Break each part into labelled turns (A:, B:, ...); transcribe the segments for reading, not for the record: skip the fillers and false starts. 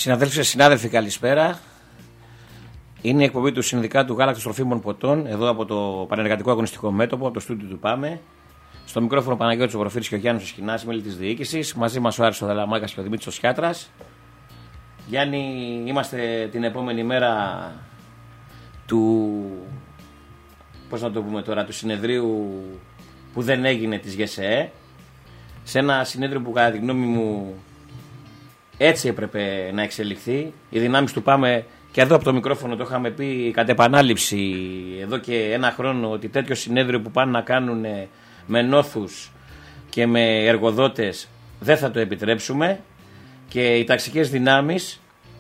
A: Συναδέλφοι και συνάδελφοι, καλησπέρα. Είναι η εκπομπή του Συνδικάτου Γάλακτος Τροφίμων Ποτών, εδώ από το Πανεργατικό Αγωνιστικό Μέτωπο, από το στούντιο του ΠΑΜΕ. Στο μικρόφωνο Παναγιώτης Ογροφύρης και ο Γιάννης Σκινάς, μέλη της διοίκησης. Μαζί μας ο Άρης ο Δαλαμάκας και ο Δημήτρης ο Σιάτρας. Γιάννη, είμαστε την επόμενη μέρα του. Πώς να το πούμε τώρα, του συνεδρίου που δεν έγινε της ΓΕΣΕΕ. Σε ένα συνέδριο που κατά τη γνώμη μου έτσι έπρεπε να εξελιχθεί. Οι δυνάμεις του ΠΑΜΕ, και εδώ από το μικρόφωνο το είχαμε πει κατ' επανάληψη εδώ και ένα χρόνο, ότι τέτοιο συνέδριο που πάνε να κάνουν με νόθους και με εργοδότες δεν θα το επιτρέψουμε. Και οι ταξικές δυνάμεις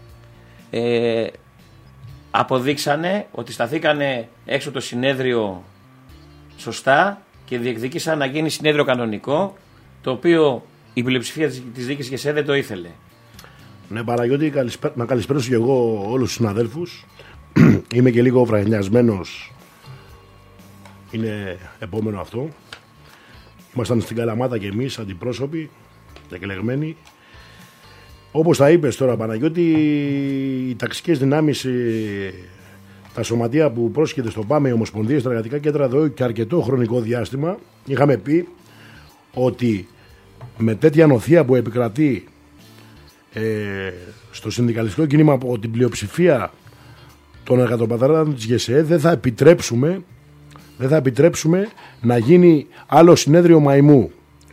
A: αποδείξανε ότι σταθήκανε έξω το συνέδριο σωστά και διεκδίκησαν να γίνει συνέδριο κανονικό, το οποίο η πλειοψηφία της διοίκησης ΓΕΣΕ δεν το ήθελε.
B: Ναι, Παναγιώτη, να καλησπέρωσω και εγώ όλους τους συναδέλφους. Είμαι και λίγο βραχιασμένος. Είναι επόμενο αυτό. Ήμασταν στην Καλαμάτα και εμείς αντιπρόσωποι και εκλεγμένοι. Όπως τα είπες τώρα, Παναγιώτη, οι ταξικές δυνάμεις, τα σωματεία που πρόσχεται στο ΠΑΜΕ, οι Ομοσπονδίες, τα εργατικά κέντρα εδώ και αρκετό χρονικό διάστημα, είχαμε πει ότι με τέτοια νοθεία που επικρατεί στο συνδικαλιστικό κίνημα από την πλειοψηφία των εργατοπατρών της ΓΕΣΕΕ δεν θα επιτρέψουμε να γίνει άλλο συνέδριο μαϊμού.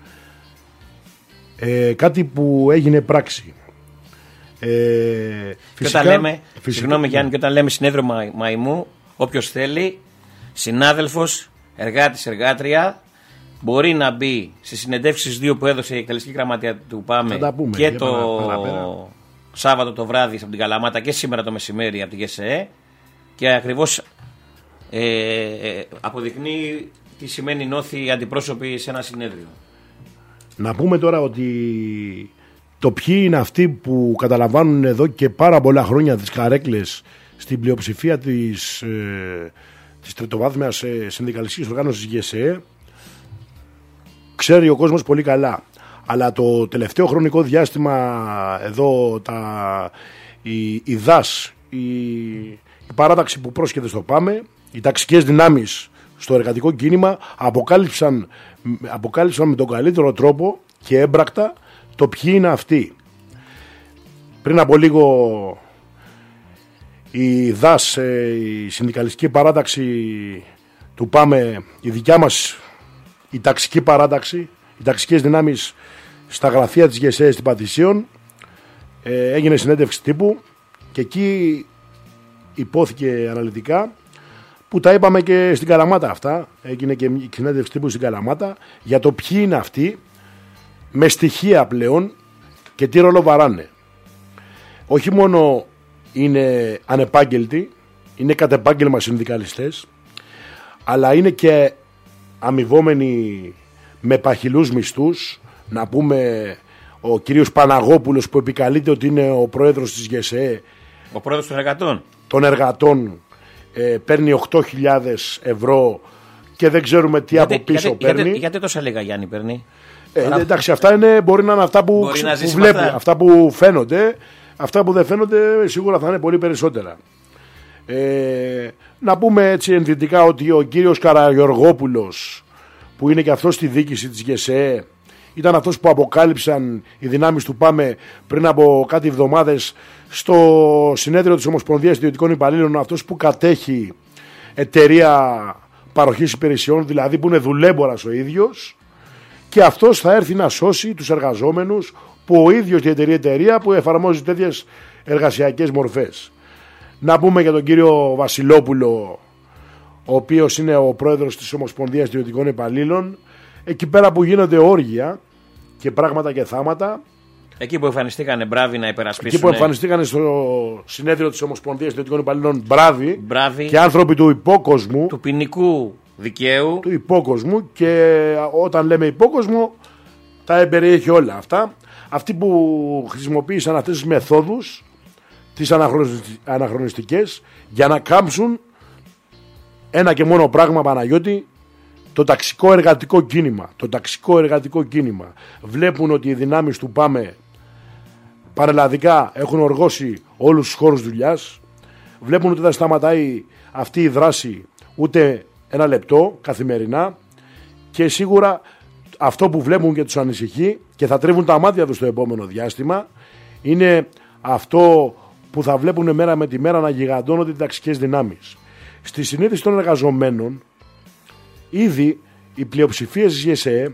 B: Κάτι που έγινε πράξη.
A: Συγγνώμη Γιάννη, και όταν λέμε συνέδριο μαϊμού, όποιος θέλει, συνάδελφος, εργάτης, εργάτρια, μπορεί να μπει στις συνεντεύξεις 2 που έδωσε η εκτελεστική γραμματεία του ΠΑΜΕ και το Σάββατο το βράδυ από την Καλαμάτα και σήμερα το μεσημέρι από τη ΓΕΣΕΕ, και ακριβώς αποδεικνύει τι σημαίνει νόθοι αντιπρόσωποι σε ένα συνέδριο. Να πούμε τώρα ότι
B: το ποιοι είναι αυτοί που καταλαμβάνουν εδώ και πάρα πολλά χρόνια τις καρέκλες στην πλειοψηφία της τριτοβάθμιας συνδικαλιστικής οργάνωσης ΓΕΣΕΕ, ξέρει ο κόσμος πολύ καλά. Αλλά το τελευταίο χρονικό διάστημα εδώ η ΔΑΣ, η παράταξη που πρόσχεται στο ΠΑΜΕ, οι ταξικές δυνάμεις στο εργατικό κίνημα αποκάλυψαν με τον καλύτερο τρόπο και έμπρακτα το ποιοι είναι αυτοί. Πριν από λίγο η ΔΑΣ, η συνδικαλιστική παράταξη του ΠΑΜΕ, η δικιά μας η ταξική παράταξη, οι ταξικές δυνάμεις στα γραφεία της ΓΕΣΕΕ στην Πατησίων, έγινε συνέντευξη τύπου και εκεί υπόθηκε αναλυτικά, που τα είπαμε και στην Καλαμάτα αυτά, έγινε και η συνέντευξη τύπου στην Καλαμάτα, για το ποιοι είναι αυτοί με στοιχεία πλέον και τι ρόλο βαράνε. Όχι μόνο είναι ανεπάγγελτοι, είναι κατ' επάγγελμα συνδικαλιστές, αλλά είναι και αμοιβόμενοι με παχυλούς μισθούς. Να πούμε ο κύριος Παναγόπουλος, που επικαλείται ότι είναι ο πρόεδρος της ΓΕΣΕΕ,
A: ο πρόεδρος
B: των εργατών, παίρνει 8.000 ευρώ και δεν ξέρουμε τι από πίσω παίρνει.
A: Γιατί τόσα λίγα, Γιάννη, παίρνει?
B: Εντάξει, αυτά μπορεί να είναι αυτά που βλέπει, αυτά που φαίνονται. Αυτά που δεν φαίνονται σίγουρα θα είναι πολύ περισσότερα. Να πούμε έτσι ενδεικτικά ότι ο κύριος Καραγιοργόπουλος, που είναι και αυτός στη διοίκηση της ΓΕΣΕΕ, ήταν αυτός που αποκάλυψαν οι δυνάμεις του ΠΑΜΕ πριν από κάτι εβδομάδες στο συνέδριο της Ομοσπονδίας Ιδιωτικών Υπαλλήλων, αυτός που κατέχει εταιρεία παροχής υπηρεσιών, δηλαδή που είναι δουλέμπορας ο ίδιος, και αυτός θα έρθει να σώσει τους εργαζόμενους που ο ίδιος διατηρεί εταιρεία που εφαρμόζει τέτοιες εργασιακές μορφές. Να πούμε για τον κύριο Βασιλόπουλο, ο οποίος είναι ο πρόεδρος της Ομοσπονδίας Ιδιωτικών Υπαλλήλων, εκεί πέρα που γίνονται όργια και πράγματα και θάματα.
A: Εκεί που εμφανιστήκανε μπράβοι να υπερασπίσουν.
B: Εκεί που εμφανιστήκανε στο συνέδριο της Ομοσπονδίας Ιδιωτικών Υπαλλήλων μπράβοι και άνθρωποι του υπόκοσμου.
A: Του ποινικού δικαίου.
B: Του υπόκοσμου, και όταν λέμε υπόκοσμο τα εμπεριέχει όλα αυτά. Αυτοί που χρησιμοποίησαν αυτές τις μεθόδους, τις αναχρονιστικές, για να κάμψουν ένα και μόνο πράγμα, Παναγιώτη, το ταξικό εργατικό κίνημα. Το ταξικό εργατικό κίνημα. Βλέπουν ότι οι δυνάμεις του ΠΑΜΕ πανελλαδικά έχουν οργώσει όλους τους χώρους δουλειάς. Βλέπουν ότι δεν σταματάει αυτή η δράση ούτε ένα λεπτό καθημερινά και σίγουρα αυτό που βλέπουν και τους ανησυχεί και θα τρίβουν τα μάτια τους στο επόμενο διάστημα είναι αυτό που θα βλέπουν μέρα με τη μέρα να γιγαντώνονται οι ταξικές δυνάμεις. Στη συνείδηση των εργαζομένων ήδη οι πλειοψηφίες της ΓΕΣΕ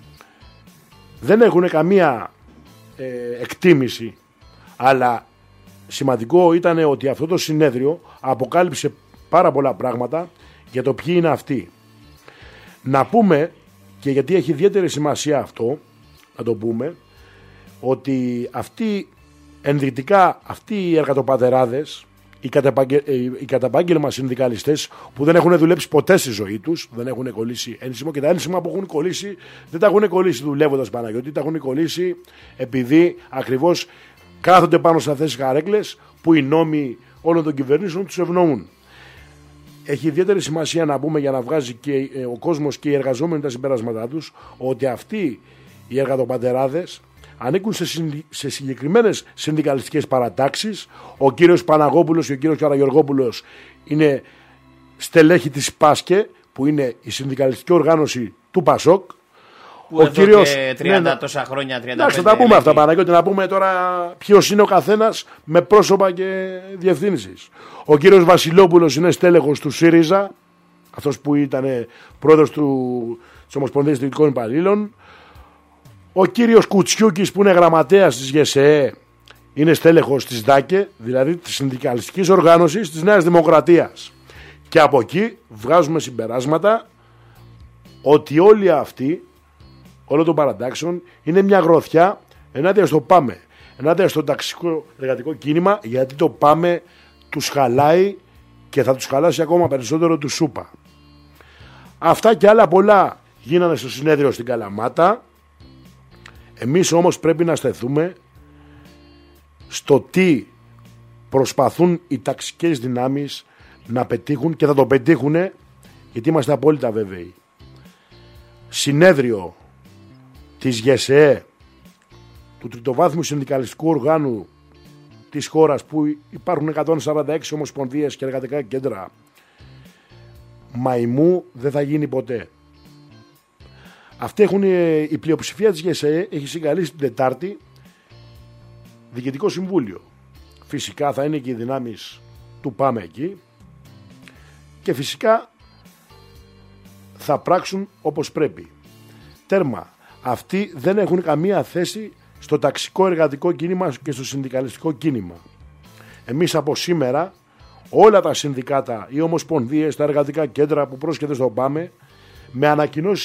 B: δεν έχουν καμία εκτίμηση, αλλά σημαντικό ήταν ότι αυτό το συνέδριο αποκάλυψε πάρα πολλά πράγματα για το ποιοι είναι αυτοί. Να πούμε, και γιατί έχει ιδιαίτερη σημασία αυτό, να το πούμε, ότι ενδεικτικά αυτοί οι εργατοπατεράδες, οι κατά επάγγελμα συνδικαλιστές που δεν έχουν δουλέψει ποτέ στη ζωή τους, δεν έχουν κολλήσει ένσημο, και τα ένσημα που έχουν κολλήσει δεν τα έχουν κολλήσει δουλεύοντας, Παναγιώτη, τα έχουν κολλήσει επειδή ακριβώς κάθονται πάνω σε αυτές τις καρέκλες που οι νόμοι όλων των κυβερνήσεων τους ευνοούν. Έχει ιδιαίτερη σημασία να πούμε, για να βγάζει και ο κόσμος και οι εργαζόμενοι τα συμπεράσματά τους, ότι αυτοί οι εργατοπατεράδες ανήκουν σε συγκεκριμένες συνδικαλιστικές παρατάξεις. Ο κύριος Παναγόπουλος και ο κύριος Καραγεωργόπουλος είναι στελέχη της ΠΑΣΚΕ, που είναι η συνδικαλιστική οργάνωση του ΠΑΣΟΚ.
A: Που ο κύριος, και 30 τόσα χρόνια, 35.
B: Εντάξει, θα τα πούμε αυτά, Παναγιώτη, να πούμε τώρα ποιος είναι ο καθένας με πρόσωπα και διευθύνσεις. Ο κύριος Βασιλόπουλος είναι στέλεχος του ΣΥΡΙΖΑ, αυτός που ήταν πρόεδρος της Ομοσπονδίας Διοικητικών Υπαλλήλων. Ο κύριος Κουτσιούκης, που είναι γραμματέας της ΓΕΣΕΕ, είναι στέλεχος της ΔΑΚΕ, δηλαδή της συνδικαλιστικής οργάνωσης της Νέας Δημοκρατίας. Και από εκεί βγάζουμε συμπεράσματα ότι όλοι αυτοί, όλων των παρατάξεων, είναι μια γροθιά ενάντια στο ΠΑΜΕ, ενάντια στο ταξικό εργατικό κίνημα, γιατί το ΠΑΜΕ τους χαλάει και θα τους χαλάσει ακόμα περισσότερο του ΣΟΥΠΑ. Αυτά και άλλα πολλά γίνανε στο συνέδριο στην Καλαμάτα. Εμείς όμως πρέπει να στεθούμε στο τι προσπαθούν οι ταξικές δυνάμεις να πετύχουν, και θα το πετύχουν, γιατί είμαστε απόλυτα βέβαιοι. Συνέδριο της ΓΕΣΕΕ, του τριτοβάθμιου συνδικαλιστικού οργάνου της χώρας, που υπάρχουν 146 ομοσπονδίες και εργατικά κέντρα, μαϊμού δεν θα γίνει ποτέ. Η πλειοψηφία της ΓΕΣΕΕ έχει συγκαλέσει την Τετάρτη Διοικητικό Συμβούλιο. Φυσικά θα είναι και οι δυνάμεις του ΠΑΜΕ εκεί και φυσικά θα πράξουν όπως πρέπει. Τέρμα. Αυτοί δεν έχουν καμία θέση στο ταξικό εργατικό κίνημα και στο συνδικαλιστικό κίνημα. Εμείς από σήμερα όλα τα συνδικάτα, οι ομοσπονδίες, τα εργατικά κέντρα που πρόσκειται στο ΠΑΜΕ, με ανακοινώσεις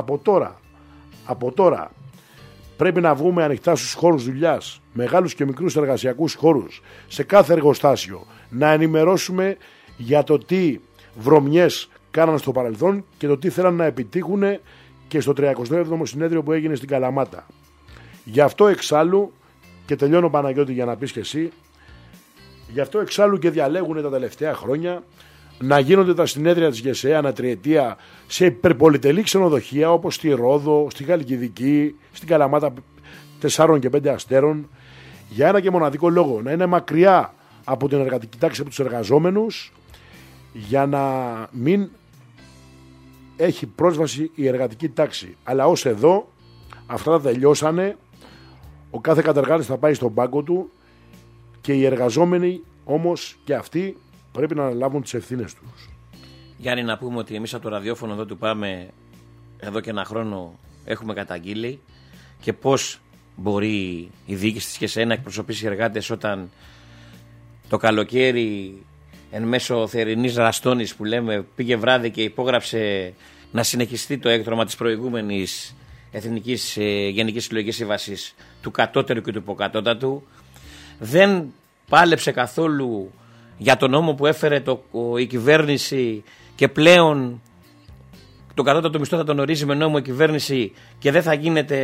B: από τώρα πρέπει να βγούμε ανοιχτά στους χώρους δουλειάς, μεγάλους και μικρούς εργασιακούς χώρους, σε κάθε εργοστάσιο, να ενημερώσουμε για το τι βρωμιές κάναν στο παρελθόν και το τι θέλαν να επιτύχουν και στο 37ο συνέδριο που έγινε στην Καλαμάτα. Γι' αυτό εξάλλου, και τελειώνω, Παναγιώτη, για να πεις και εσύ, γι' αυτό εξάλλου και διαλέγουν τα τελευταία χρόνια να γίνονται τα συνέδρια της ΓΕΣΕΕ ανά τριετία σε υπερπολιτελή ξενοδοχεία, όπως στη Ρόδο, στη Χαλκιδική, στην Καλαμάτα 4 και 5 αστέρων, για ένα και μοναδικό λόγο: να είναι μακριά από την εργατική τάξη, από τους εργαζόμενους, για να μην έχει πρόσβαση η εργατική τάξη. Αλλά ως εδώ αυτά τα τελειώσανε, ο κάθε κατεργάτης θα πάει στον πάγκο του και οι εργαζόμενοι όμως και αυτοί πρέπει να αναλάβουν τις ευθύνες τους.
A: Γιάννη, να πούμε ότι εμείς από το ραδιόφωνο εδώ του ΠΑΜΕ εδώ και ένα χρόνο έχουμε καταγγείλει και πώς μπορεί η διοίκηση της ΓΕΣΕΕ να εκπροσωπήσει εργάτες όταν το καλοκαίρι εν μέσω θερινής ραστόνης που λέμε πήγε βράδυ και υπόγραψε να συνεχιστεί το έκτρωμα της προηγούμενης Εθνικής Γενικής Συλλογικής Σύμβασης του κατώτερου και του υποκατώτατου. Δεν πάλεψε καθόλου για τον νόμο που έφερε η κυβέρνηση και πλέον το κατώτατο μισθό θα τον ορίζει με νόμο η κυβέρνηση και δεν θα γίνεται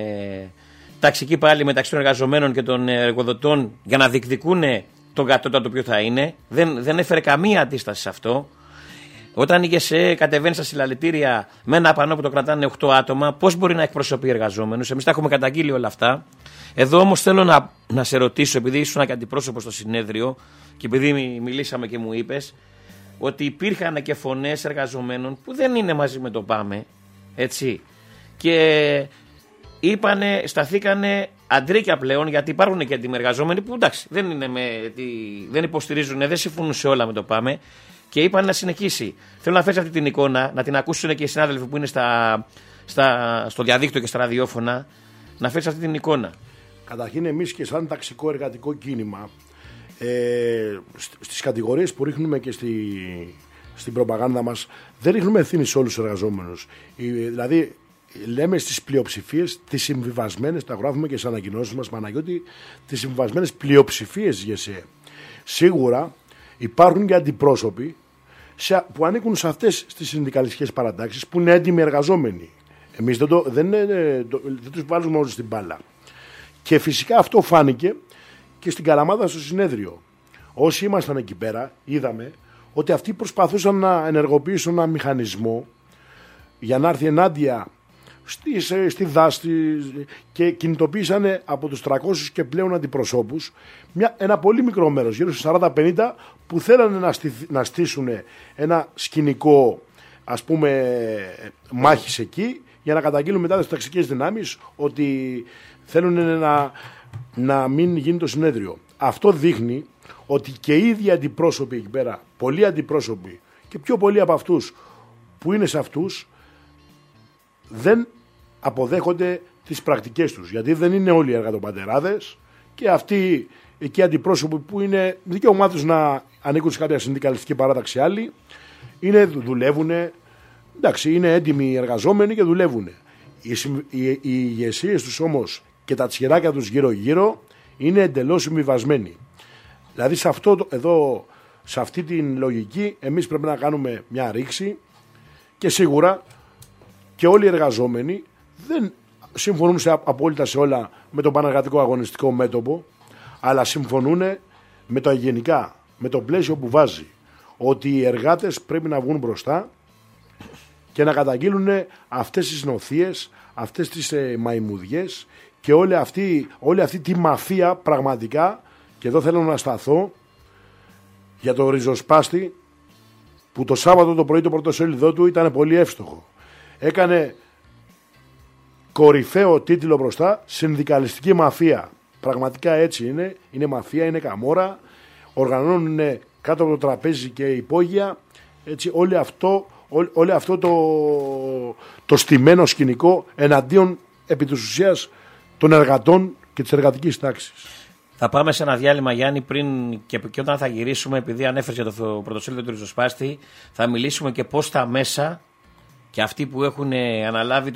A: ταξική πάλι μεταξύ των εργαζομένων και των εργοδοτών για να διεκδικούν τον κατώτατο ποιο θα είναι. Δεν έφερε καμία αντίσταση σε αυτό. Όταν η ΓΕΣΕΕ κατεβαίνει στα συλλαλητήρια με ένα πανό που το κρατάνε 8 άτομα, πώς μπορεί να εκπροσωπεί εργαζόμενους? Εμείς τα έχουμε καταγγείλει όλα αυτά. Εδώ όμως θέλω να σε ρωτήσω, επειδή ήσουν και αντιπρόσωπος στο συνέδριο και επειδή μιλήσαμε και μου είπες ότι υπήρχαν και φωνές εργαζομένων που δεν είναι μαζί με το ΠΑΜΕ, έτσι, και σταθήκανε αντρίκια πλέον, γιατί υπάρχουν και αντιμεργαζόμενοι που εντάξει δεν υποστηρίζουν, δεν συμφωνούν σε όλα με το ΠΑΜΕ και είπαν να συνεχίσει. Θέλω να φέρεις αυτή την εικόνα, να την ακούσουν και οι συνάδελφοι που είναι στο διαδίκτυο και στα ραδιόφωνα, να φέρεις αυτή την εικόνα.
B: Καταρχήν εμείς και σαν ταξικό εργατικό κίνημα στις κατηγορίες που ρίχνουμε και στην προπαγάνδα μας δεν ρίχνουμε ευθύνη σε όλους τους εργαζόμενους. Δηλαδή λέμε στις πλειοψηφίες τις συμβιβασμένες, τα γράφουμε και στις ανακοινώσεις μας, Παναγιώτη, τις συμβιβασμένες πλειοψηφίες της ΓΕΣΕ. Σίγουρα υπάρχουν και αντιπρόσωποι που ανήκουν σε αυτές τις συνδικαλιστικές παρατάξεις που είναι έντιμοι εργαζόμενοι. Εμείς δεν τους βάλουμε όλους στην μπάλα. Και φυσικά αυτό φάνηκε και στην Καλαμάδα στο συνέδριο. Όσοι ήμασταν εκεί πέρα είδαμε ότι αυτοί προσπαθούσαν να ενεργοποιήσουν ένα μηχανισμό για να έρθει ενάντια στη δάση και κινητοποίησαν από τους 300 και πλέον αντιπροσώπους ένα πολύ μικρό μέρος, γύρω στους 40-50, που θέλανε να στήσουν ένα σκηνικό, ας πούμε, μάχης εκεί, για να καταγγείλουν μετά τις ταξικές δυνάμεις ότι θέλουν να μην γίνει το συνέδριο. Αυτό δείχνει ότι και οι ίδιοι αντιπρόσωποι εκεί πέρα, πολλοί αντιπρόσωποι και πιο πολλοί από αυτούς που είναι σε αυτούς, δεν αποδέχονται τις πρακτικές τους. Γιατί δεν είναι όλοι οι εργατοπατεράδες και αυτοί εκεί αντιπρόσωποι που είναι δικαίωμά τους να ανήκουν σε κάποια συνδικαλιστική παράταξη άλλοι, δουλεύουν, εντάξει, είναι έντιμοι εργαζόμενοι και δουλεύουν. Οι ηγεσίες τους όμως και τα τσιράκια τους γύρω-γύρω είναι εντελώς συμβιβασμένοι. Δηλαδή σε αυτή την λογική εμείς πρέπει να κάνουμε μια ρήξη και σίγουρα και όλοι οι εργαζόμενοι δεν συμφωνούν απόλυτα σε όλα με το πανεργατικό αγωνιστικό μέτωπο, αλλά συμφωνούν με το γενικά, με το πλαίσιο που βάζει, ότι οι εργάτες πρέπει να βγουν μπροστά και να καταγγείλουν αυτές τις νοθείες, αυτές τις μαϊμουδιές και όλη αυτή τη μαφία πραγματικά. Και εδώ θέλω να σταθώ για το ριζοσπάστη που το Σάββατο το πρωί το πρωτοσέλιδό του ήταν πολύ εύστοχο. Έκανε κορυφαίο τίτλο μπροστά, συνδικαλιστική μαφία. Πραγματικά έτσι είναι. Είναι μαφία, είναι καμόρα. Οργανώνουν κάτω από το τραπέζι και υπόγεια. Έτσι, όλο αυτό το στημένο σκηνικό εναντίον επί της ουσίας των εργατών και της εργατικής τάξης.
A: Θα πάμε σε ένα διάλειμμα, Γιάννη, πριν και όταν θα γυρίσουμε, επειδή ανέφερες για το πρωτοσέλιδο του ριζοσπάστη, θα μιλήσουμε και πώς τα μέσα και αυτοί που έχουν αναλάβει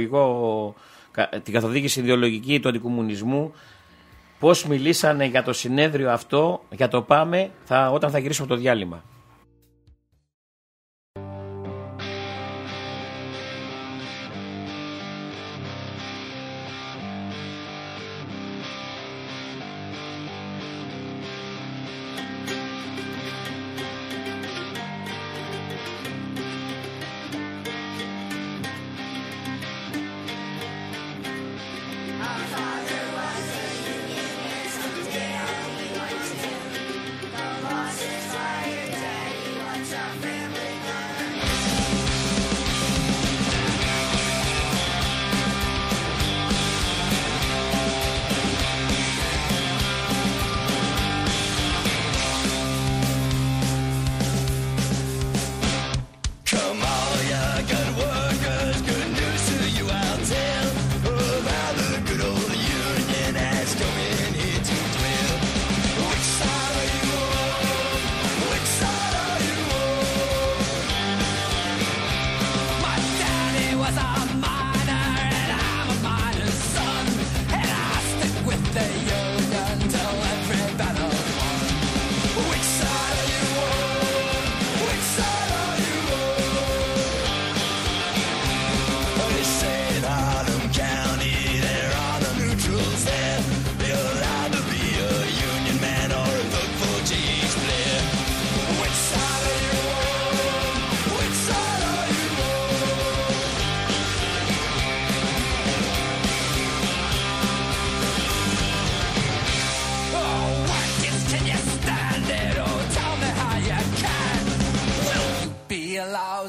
A: την καθοδήγηση ιδεολογική του αντικομμουνισμού, πώς μιλήσανε για το συνέδριο αυτό, για το ΠΑΜΕ, όταν θα γυρίσουμε το διάλειμμα.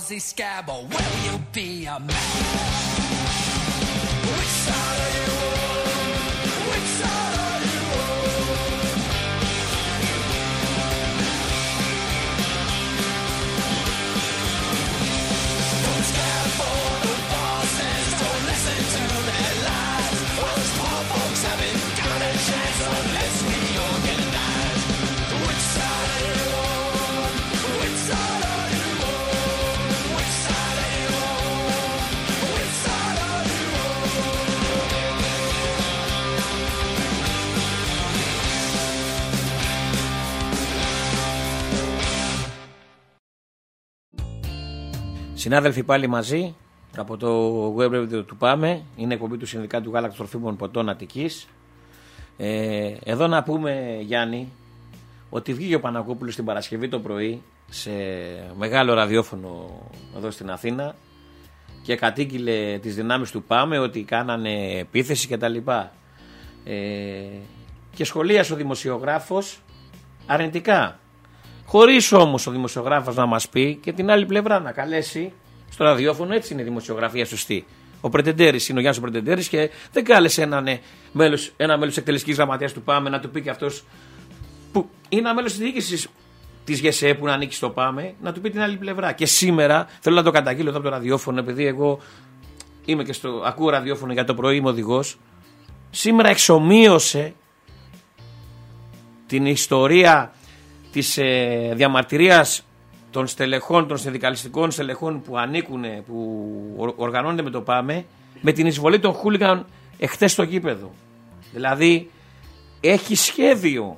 C: lousy scab, or will you be a man? Which side are you on? Which side are you on? Don't scab for the bosses, don't listen to their lies. While those poor folks haven't got a chance unless we organize. Which side are you on? Which side are you on? Which side are you on? Which side are you on?
A: Συνάδελφοι, πάλι μαζί από το web radio του ΠΑΜΕ. Είναι εκπομπή του Συνδικάτου Γάλακτος Τροφίμων Ποτών Αττικής. Εδώ να πούμε, Γιάννη, ότι βγήκε ο Παναγόπουλος την Παρασκευή το πρωί σε μεγάλο ραδιόφωνο εδώ στην Αθήνα και κατήγγειλε τις δυνάμεις του ΠΑΜΕ ότι κάνανε επίθεση κτλ. Και σχολίασε ο δημοσιογράφος αρνητικά. Χωρίς όμως ο δημοσιογράφος να μας πει και την άλλη πλευρά να καλέσει στο ραδιόφωνο. Έτσι είναι η δημοσιογραφία σωστή. Ο Πρετεντέρης είναι ο Γιάννης ο Πρετεντέρης και δεν κάλεσε ένα μέλος εκτελεστικής γραμματείας του ΠΑΜΕ να του πει και αυτός που είναι ένα μέλος της διοίκησης της ΓΕΣΕ που να ανήκει στο ΠΑΜΕ να του πει την άλλη πλευρά. Και σήμερα θέλω να το καταγγείλω εδώ από το ραδιόφωνο, επειδή εγώ είμαι και ακούω ραδιόφωνο για το πρωί, είμαι οδηγός. Σήμερα εξομοίωσε την ιστορία της διαμαρτυρίας των στελεχών, των συνδικαλιστικών στελεχών που ανήκουν, που οργανώνονται με το ΠΑΜΕ, με την εισβολή των χούλιγκαν εχθές στο γήπεδο. Δηλαδή έχει σχέδιο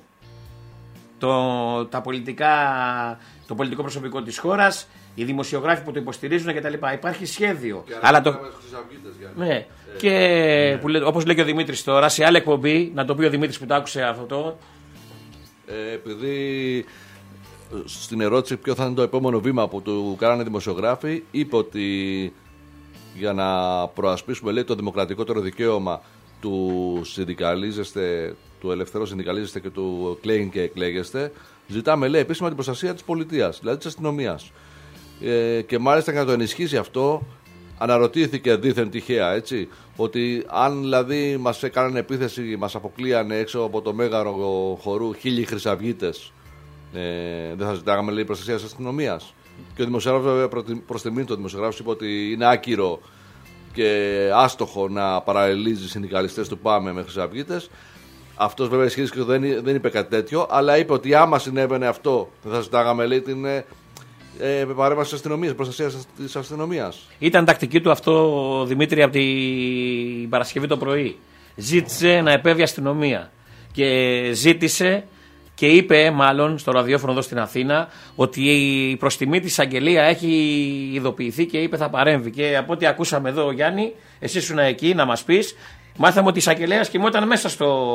A: το πολιτικό προσωπικό της χώρας, οι δημοσιογράφοι που το υποστηρίζουν κτλ. Υπάρχει σχέδιο. Αλλά ναι. Και όπως λέει και ο Δημήτρης τώρα, σε άλλη εκπομπή, να το πει ο Δημήτρης που το άκουσε αυτό.
D: Επειδή στην ερώτηση ποιο θα είναι το επόμενο βήμα που του κάνανε δημοσιογράφοι, είπε ότι για να προασπίσουμε, λέει, το δημοκρατικότερο δικαίωμα του συνδικαλίζεστε, του ελευθερού συνδικαλίζεστε και του κλέιν και εκλέγεστε, ζητάμε, λέει, επίσημα την προστασία της πολιτείας, δηλαδή της αστυνομίας. Και μάλιστα για να το ενισχύσει αυτό, αναρωτήθηκε δήθεν τυχαία, έτσι, ότι αν δηλαδή μας έκαναν επίθεση, μας αποκλείανε έξω από το μέγαρο χορού 1.000 χρυσαυγίτες, δεν θα ζητάγαμε, λέει, προστασία της αστυνομίας. Και ο δημοσιογράφος, βέβαια, προς τιμήν του δημοσιογράφου, είπε ότι είναι άκυρο και άστοχο να παραλληλίζει συνδικαλιστές του ΠΑΜΕ με χρυσαυγίτες. Αυτός βέβαια ισχύει και δεν είπε κάτι τέτοιο, αλλά είπε ότι άμα συνέβαινε αυτό, δεν θα ζητάγαμε, λέει, την παρέμβαση της αστυνομίας, προστασία της αστυνομίας.
A: Ήταν τακτική του αυτό, Δημήτρη, από την Παρασκευή το πρωί. Ζήτησε να επέβει αστυνομία και ζήτησε και είπε μάλλον στο ραδιόφωνο εδώ στην Αθήνα ότι η προστιμή της εισαγγελία έχει ειδοποιηθεί και είπε θα παρέμβει. Και από ό,τι ακούσαμε εδώ, Γιάννη, εσύ ήσουν εκεί να μας πεις, μάθαμε ότι η εισαγγελέας κοιμόταν μέσα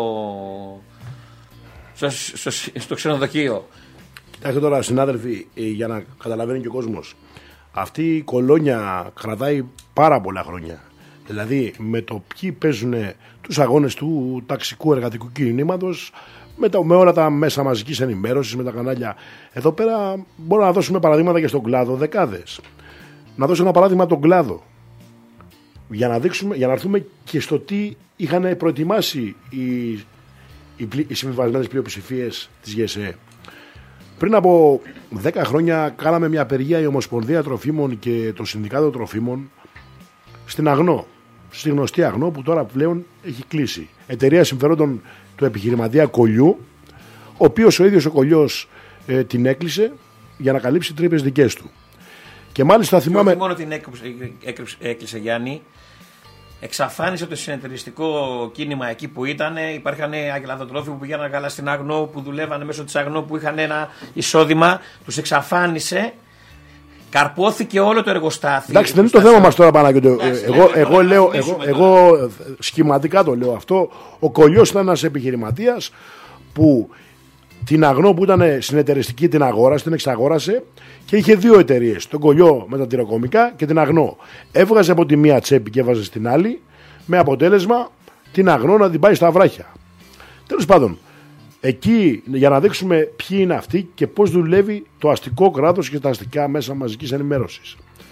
A: στο ξενοδοχείο.
B: Κοιτάξτε τώρα, συνάδελφοι, για να καταλαβαίνει και ο κόσμος, αυτή η κολόνια κρατάει πάρα πολλά χρόνια. Δηλαδή με το ποιοι παίζουν τους αγώνες του ταξικού εργατικού κινήματος, με όλα τα μέσα μαζικής ενημέρωσης, με τα κανάλια. Εδώ πέρα μπορούμε να δώσουμε παραδείγματα και στον κλάδο, δεκάδες. Να δώσω ένα παράδειγμα τον κλάδο, για να έρθουμε και στο τι είχαν προετοιμάσει οι συμβιβασμένες πλειοψηφίες της ΓΕΣΕ. Πριν από 10 χρόνια κάναμε μια απεργία η Ομοσπονδία Τροφίμων και το Συνδικάτο Τροφίμων στην Αγνό, στη γνωστή Αγνό που τώρα πλέον έχει κλείσει. Εταιρεία συμφερόντων του επιχειρηματία Κολλιού, ο οποίος ο ίδιος ο Κολλιός την έκλεισε για να καλύψει τρύπες δικές του. Και μάλιστα θυμάμαι.
A: Όχι μόνο την έκλεισε, Γιάννη, εξαφάνισε το συνεταιριστικό κίνημα εκεί που ήταν. Υπήρχαν αγελαδοτρόφοι που πηγαίναν καλά στην Αγνό, που δουλεύανε μέσω της Αγνό, που είχαν ένα εισόδημα. Τους εξαφάνισε. Καρπόθηκε όλο το εργοστάσιο.
B: Εντάξει, δεν είναι το θέμα μας τώρα, Παναγιώτη. Εγώ σχηματικά το λέω αυτό. Ο Κολλιός ήταν ένας επιχειρηματίας που την Αγνό που ήταν συνεταιριστική την αγόρασε, την εξαγόρασε και είχε δύο εταιρείες. Τον Κολλιό με τα τυροκομικά και την Αγνό. Έβγαζε από τη μία τσέπη και έβαζε στην άλλη, με αποτέλεσμα την Αγνό να την πάει στα βράχια. Τέλος πάντων, εκεί για να δείξουμε ποιοι είναι αυτοί και πώς δουλεύει το αστικό κράτος και τα αστικά μέσα μαζικής ενημέρωσης.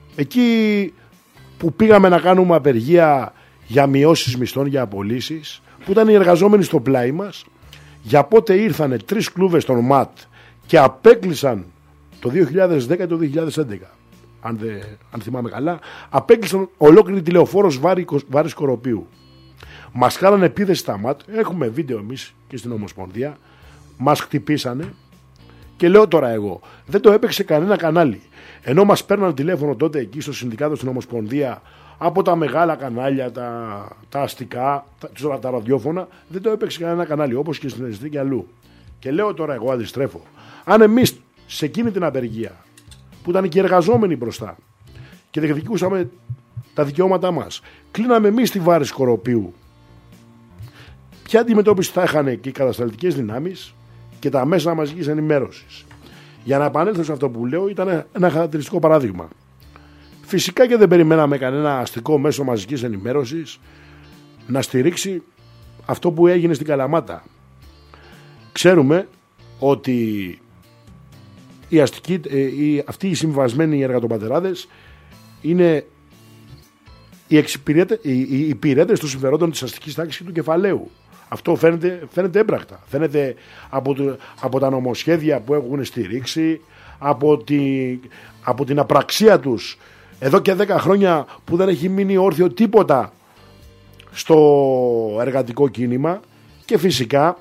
B: εκεί που πήγαμε να κάνουμε απεργία για μειώσεις μισθών, για απολύσεις, που ήταν οι εργαζόμενοι στο πλάι μας, για πότε ήρθανε 3 κλούβες των ΜΑΤ και απέκλεισαν το 2010 και το 2011, αν θυμάμαι καλά, απέκλεισαν ολόκληρη τηλεοφόρος Βάρης Κοροπίου. Μας κάνανε επίθεση στα ΜΑΤ, έχουμε βίντεο εμείς και στην Ομοσπονδία, μας χτυπήσανε και λέω τώρα εγώ, δεν το έπαιξε κανένα κανάλι. Ενώ μας παίρναν τηλέφωνο τότε εκεί στο Συνδικάτο στην Ομοσπονδία από τα μεγάλα κανάλια, τα αστικά, τα ραδιόφωνα, δεν το έπαιξε κανένα κανάλι, όπως και στην Αριστεία και αλλού. Και λέω τώρα εγώ, αντιστρέφω, αν εμείς σε εκείνη την απεργία που ήταν και οι εργαζόμενοι μπροστά και διεκδικούσαμε τα δικαιώματά μας, κλείναμε εμείς τη Βάρη Σκοροπίου, ποια αντιμετώπιση θα είχαν και οι κατασταλτικές δυνάμεις και τα μέσα μαζικής ενημέρωσης? Για να επανέλθω σε αυτό που λέω, ήταν ένα χαρακτηριστικό παράδειγμα. Φυσικά και δεν περιμέναμε κανένα αστικό μέσο μαζικής ενημέρωσης να στηρίξει αυτό που έγινε στην Καλαμάτα. Ξέρουμε ότι αυτοί οι συμβασμένοι εργατοπατεράδες είναι οι υπηρέτες των συμφερόντων της αστικής τάξης και του κεφαλαίου. Αυτό φαίνεται έμπρακτα. Φαίνεται από τα νομοσχέδια που έχουν στηρίξει, από την απραξία τους εδώ και 10 χρόνια που δεν έχει μείνει όρθιο τίποτα στο εργατικό κίνημα, και φυσικά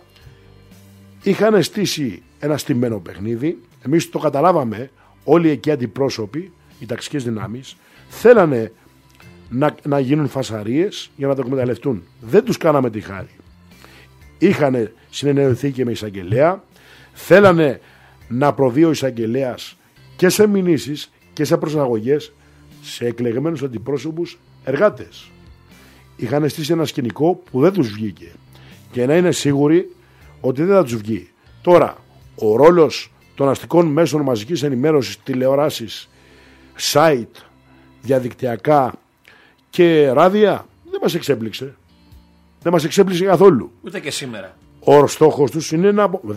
B: είχαν στήσει ένα στημένο παιχνίδι. Εμείς το καταλάβαμε, όλοι εκεί αντιπρόσωποι, οι ταξικές δυνάμεις, θέλανε να γίνουν φασαρίες για να το εκμεταλλευτούν. Δεν τους κάναμε τη χάρη. Είχαν συνεννοηθεί και με εισαγγελέα, θέλανε να προβεί ο εισαγγελέας και σε μηνύσεις και σε προσαγωγές σε εκλεγμένους αντιπρόσωπους εργάτες. Είχαν στήσει ένα σκηνικό που δεν τους βγήκε και να είναι σίγουροι ότι δεν θα τους βγει. Τώρα, ο ρόλος των αστικών μέσων μαζικής ενημέρωσης, τηλεοράσεις, site, διαδικτυακά και ράδια δεν μας εξέπληξε. Δεν μας εξέπληξε καθόλου.
A: Ούτε και σήμερα.
B: Ο στόχος τους είναι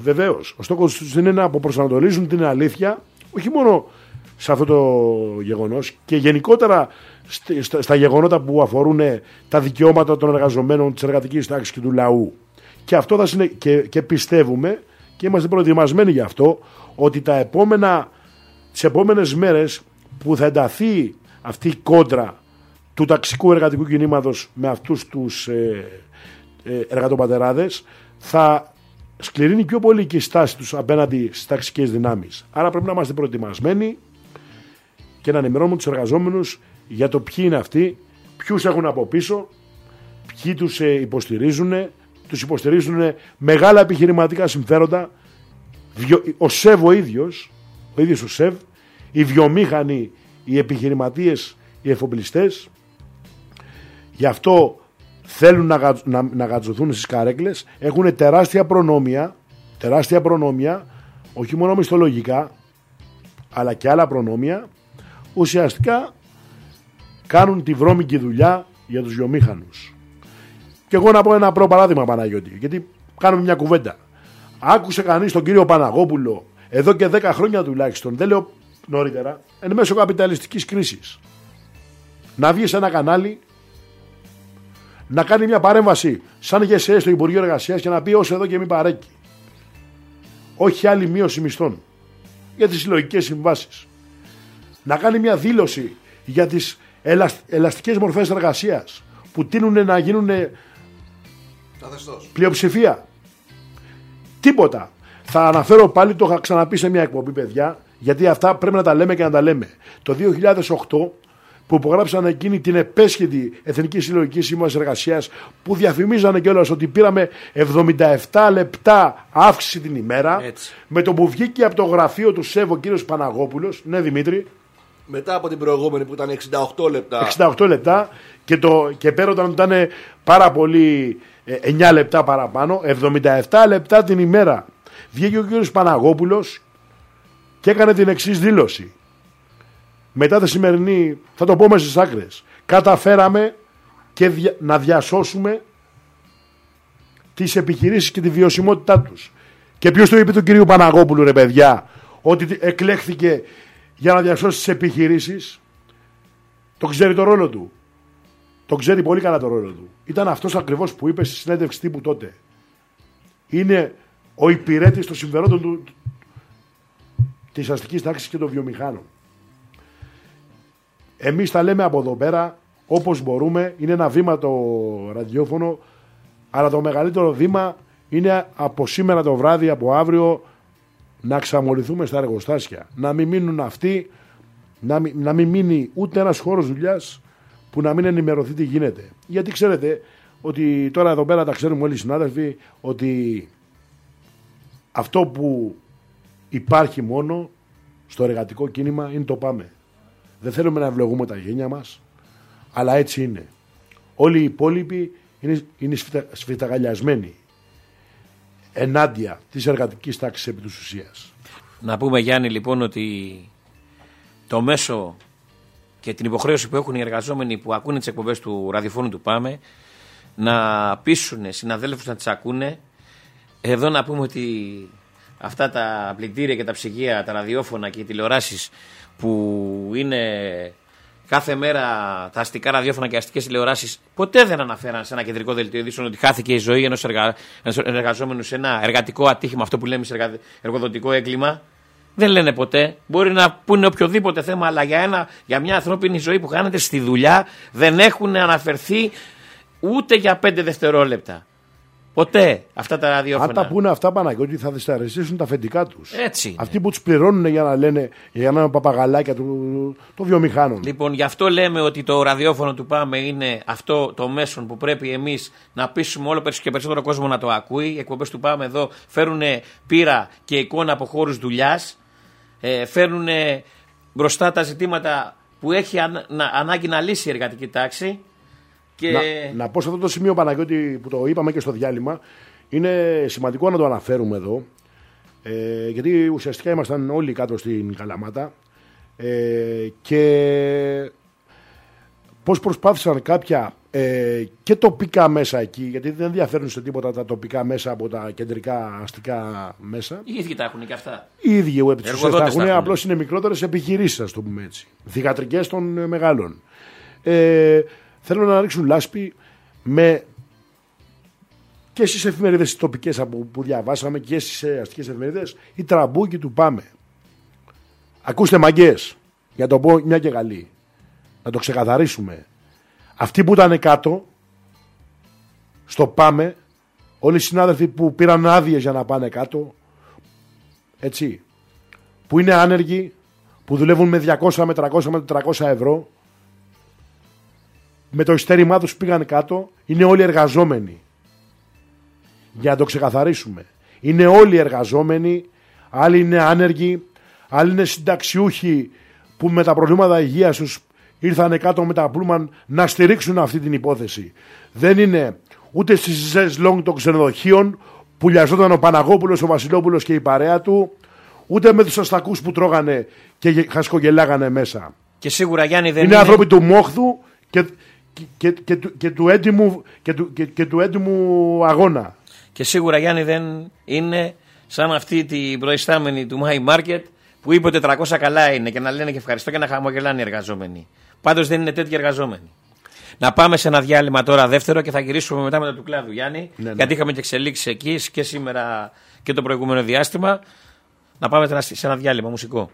B: να αποπροσανατολίζουν την αλήθεια, όχι μόνο σε αυτό το γεγονός και γενικότερα στα γεγονότα που αφορούν τα δικαιώματα των εργαζομένων, της εργατικής τάξης και του λαού. Και αυτό και πιστεύουμε και είμαστε προετοιμασμένοι γι' αυτό, ότι τις επόμενες μέρες που θα ενταθεί αυτή η κόντρα του ταξικού εργατικού κινήματος με αυτούς τους εργατοπατεράδες, θα σκληρύνει πιο πολύ και η στάση τους απέναντι στις ταξικές δυνάμεις. Άρα πρέπει να είμαστε προετοιμασμένοι και να ενημερώνουμε τους εργαζόμενους για το ποιοι είναι αυτοί, ποιους έχουν από πίσω, ποιοι τους υποστηρίζουν μεγάλα επιχειρηματικά συμφέροντα, ο ΣΕΒ ο ίδιος ο ΣΕΒ, οι βιομήχανοι, οι επιχειρηματίες, οι εφοπλιστές. Γι' αυτό θέλουν να γατζωθούν στις καρέκλες, έχουν τεράστια προνόμια, όχι μόνο μισθολογικά, αλλά και άλλα προνόμια. Ουσιαστικά κάνουν τη βρώμικη δουλειά για τους βιομήχανους. Και εγώ να πω ένα πρώτο παράδειγμα, Παναγιώτη, γιατί κάνουμε μια κουβέντα. Άκουσε κανείς τον κύριο Παναγόπουλο εδώ και 10 χρόνια τουλάχιστον, δεν λέω νωρίτερα, εν μέσω καπιταλιστικής κρίσης, να βγει σε ένα κανάλι, να κάνει μια παρέμβαση σαν ΓΕΣΕ στο Υπουργείο Εργασίας και να πει ως εδώ και μην παρέκει. Όχι άλλη μείωση μισθών για τις συλλογικές συμβάσεις. Να κάνει μια δήλωση για τις ελαστικές μορφές εργασίας που τείνουν να γίνουν πλειοψηφία. Τίποτα. Θα αναφέρω πάλι, το είχα ξαναπεί σε μια εκπομπή, παιδιά, γιατί αυτά πρέπει να τα λέμε και να τα λέμε. Το 2008 που υπογράψαν εκείνη την επέσχετη Εθνική Συλλογική Σύμβαση Εργασίας, που διαφημίζανε κιόλας ότι πήραμε 77 λεπτά αύξηση την ημέρα, έτσι. Με το που βγήκε από το γραφείο του ΣΕΒ ο κύριος Παναγόπουλος, ναι Δημήτρη,
D: μετά από την προηγούμενη που ήταν 68 λεπτά.
B: 68 λεπτά και πέρα όταν ήταν πάρα πολύ 9 λεπτά παραπάνω, 77 λεπτά την ημέρα. Βγήκε ο κύριος Παναγόπουλος και έκανε την εξής δήλωση. Μετά τη σημερινή, θα το πω μέσα στις άκρες, καταφέραμε να διασώσουμε τις επιχειρήσεις και τη βιωσιμότητά τους. Και ποιος το είπε του κυρίου Παναγόπουλου, ρε παιδιά, ότι εκλέχθηκε για να διασώσει τις επιχειρήσεις? Το ξέρει το ρόλο του. Το ξέρει πολύ καλά το ρόλο του. Ήταν αυτός ακριβώς που είπε στη συνέντευξη τύπου τότε. Είναι ο υπηρέτης των συμφερόντων της αστικής τάξης και των βιομηχάνων. Εμείς τα λέμε από εδώ πέρα όπως μπορούμε. Είναι ένα βήμα το ραδιόφωνο, αλλά το μεγαλύτερο βήμα είναι από σήμερα το βράδυ, από αύριο, να ξαμολυθούμε στα εργοστάσια. Να μην μείνουν αυτοί, να μην μείνει ούτε ένας χώρος δουλειάς που να μην ενημερωθεί τι γίνεται. Γιατί ξέρετε ότι τώρα εδώ πέρα τα ξέρουμε όλοι οι συνάδελφοι ότι αυτό που υπάρχει μόνο στο εργατικό κίνημα είναι το πάμε. Δεν θέλουμε να ευλογούμε τα γένια μας, αλλά έτσι είναι. Όλοι οι υπόλοιποι είναι σφυταγαλιασμένοι ενάντια της εργατικής τάξης επί της ουσίας.
A: Να πούμε, Γιάννη, λοιπόν, ότι το μέσο και την υποχρέωση που έχουν οι εργαζόμενοι που ακούνε τις εκπομπές του ραδιοφώνου του ΠΑΜΕ να πείσουν συναδέλφους να τις ακούνε. Εδώ να πούμε ότι αυτά τα πλυντήρια και τα ψυγεία, τα ραδιόφωνα και οι τηλεοράσεις που είναι κάθε μέρα τα αστικά ραδιόφωνα και αστικές τηλεοράσεις ποτέ δεν αναφέραν σε ένα κεντρικό δελτίο ειδήσεων ότι χάθηκε η ζωή ενός εργαζόμενου σε ένα εργατικό ατύχημα, αυτό που λέμε σε εργοδοτικό έγκλημα. Δεν λένε ποτέ. Μπορεί να πούνε οποιοδήποτε θέμα, αλλά για μια ανθρώπινη ζωή που χάνεται στη δουλειά δεν έχουν αναφερθεί ούτε για 5 δευτερόλεπτα. Ποτέ αυτά τα ραδιόφωνα.
B: Αν τα πούνε αυτά, Παναγιώτη, θα δυσαρεστήσουν τα αφεντικά τους.
A: Έτσι είναι.
B: Αυτοί που τους πληρώνουν για να λένε, για να είναι παπαγαλάκια των βιομηχάνων.
A: Λοιπόν, γι' αυτό λέμε ότι το ραδιόφωνο του ΠΑΜΕ είναι αυτό το μέσο που πρέπει εμείς να πείσουμε όλο και περισσότερο κόσμο να το ακούει. Οι εκπομπές του ΠΑΜΕ εδώ φέρουν πείρα και εικόνα από χώρους δουλειάς. Φέρνουν μπροστά τα ζητήματα που έχει ανάγκη να λύσει η εργατική τάξη. Και...
B: Να πω σε αυτό το σημείο, Παναγιώτη, που το είπαμε και στο διάλειμμα, είναι σημαντικό να το αναφέρουμε εδώ, γιατί ουσιαστικά ήμασταν όλοι κάτω στην Καλαμάτα και πώς προσπάθησαν κάποια και τοπικά μέσα εκεί, γιατί δεν ενδιαφέρουν σε τίποτα τα τοπικά μέσα από τα κεντρικά αστικά μέσα.
A: Οι ίδιοι τα έχουν και αυτά.
B: Οι ίδιοι επί της ουσίας τα έχουν, απλώς είναι μικρότερες επιχειρήσεις, ας το πούμε έτσι. Θυγατρικές των μεγάλων. Θέλουν να ρίξουν λάσπη και στις εφημερίδες τοπικές που διαβάσαμε και στις αστικές εφημερίδες, η τραμπούκη του ΠΑΜΕ. Ακούστε, μαγκές, για το πω μια και καλή, να το ξεκαθαρίσουμε. Αυτοί που ήταν κάτω στο ΠΑΜΕ, όλοι οι συνάδελφοι που πήραν άδειες για να πάνε κάτω, έτσι, που είναι άνεργοι, που δουλεύουν με 200, με 300, με 400 ευρώ, με το ειστέρημά τους πήγαν κάτω, είναι όλοι εργαζόμενοι. Για να το ξεκαθαρίσουμε. Είναι όλοι εργαζόμενοι, άλλοι είναι άνεργοι, άλλοι είναι συνταξιούχοι που με τα προβλήματα υγείας τους ήρθαν κάτω με τα πλούμαν να στηρίξουν αυτή την υπόθεση. Δεν είναι ούτε στις ζεσλόγγ των ξενοδοχείων που λιαζόταν ο Παναγόπουλος, ο Βασιλόπουλος και η παρέα του, ούτε με τους αστακούς που τρώγανε και χασκογελάγανε μέσα.
A: Και σίγουρα, Γιάννη, δεν
B: είναι άνθρωποι του μόχθου και του έντιμου αγώνα.
A: Και σίγουρα, Γιάννη, δεν είναι σαν αυτή την προϊστάμενη του My Market που είπε ότι 400 καλά είναι και να λένε και ευχαριστώ και να χαμογελάνε οι εργαζόμενοι. Πάντως δεν είναι τέτοιοι εργαζόμενοι. Να πάμε σε ένα διάλειμμα τώρα δεύτερο και θα γυρίσουμε μετά με το του κλάδου, Γιάννη. Ναι. Γιατί είχαμε και εξελίξεις εκεί και σήμερα και το προηγούμενο διάστημα. Να πάμε σε ένα διάλειμμα μουσικό.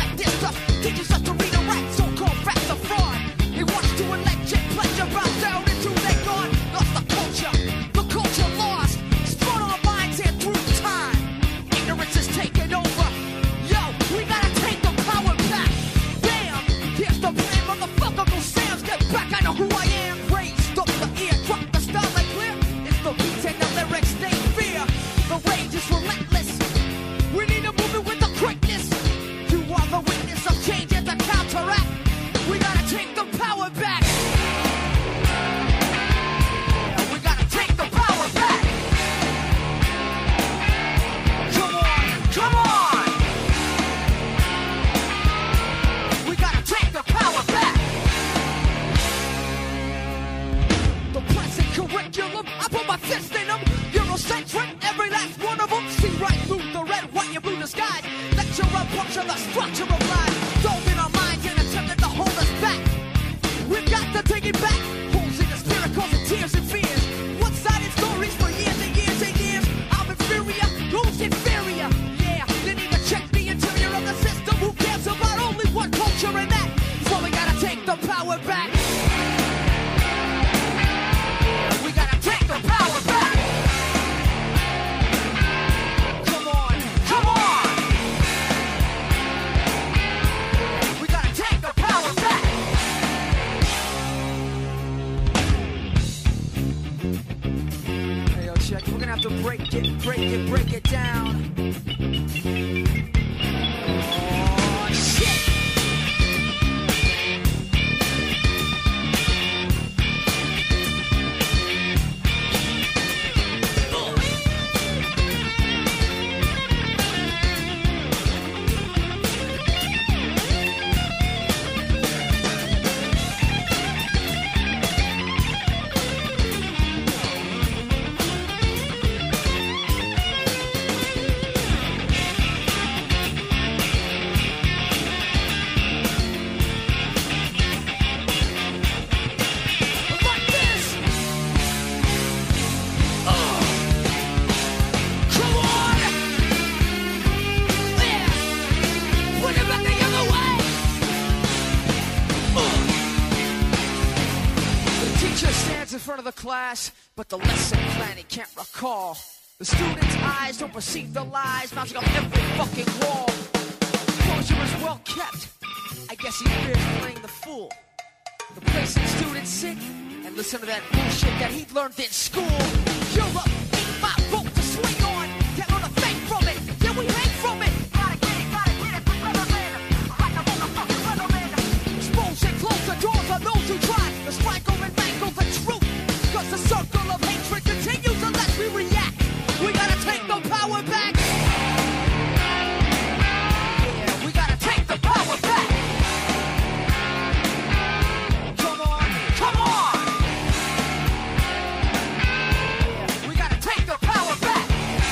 C: Teaches us to read and write, so-called facts are fraud. He wants to electric pleasure, rhymes down in curriculum. I put my fist in them. Eurocentric, every last one of them. See right through the red, white, and blue disguise. Lecture up, puncture the structure of life. Dove in our minds and attempted to hold us back. We've got to take it back. Holes in the spirit causing tears and fears. One-sided stories for years and years and years. I'm inferior, who's inferior? Yeah, they need to check the interior of the system. Who cares about only one culture and that? So we gotta take the power back. We gotta take the power back. Come on, come on. We gotta take the power back. Hey, yo, check. We're gonna have to break it down. Oh, shit. Like this. Come on. Yeah. Put it back the other way. The teacher stands in front of the class, but the lesson plan he can't recall. The student's eyes don't perceive the lies mounting up every fucking wall. Closure is well kept. I guess he fears playing the fool. Replacing students sit and listen to that bullshit that he learned in school. Europe ain't my boat to swing on. Can't learn a thing from it. Yeah, we hang from it. Gotta get it, put rubber man. Like a motherfucking rubber man. Expose and close the doors on those who try to strangle and mangle the truth. Cause the circle of hatred continues unless we react. We gotta take the power back. Yeah, we gotta take the power back. Come on, come on. Yeah, we gotta take the power back.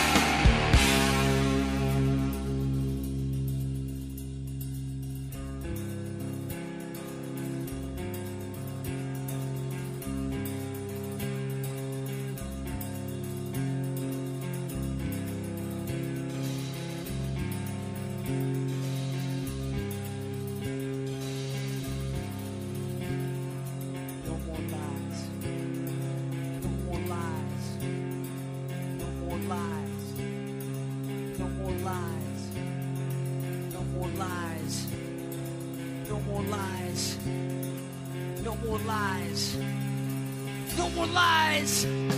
C: No more lies. No more lies. No more lies. No more lies. No more lies. No more lies. No more lies. No more lies.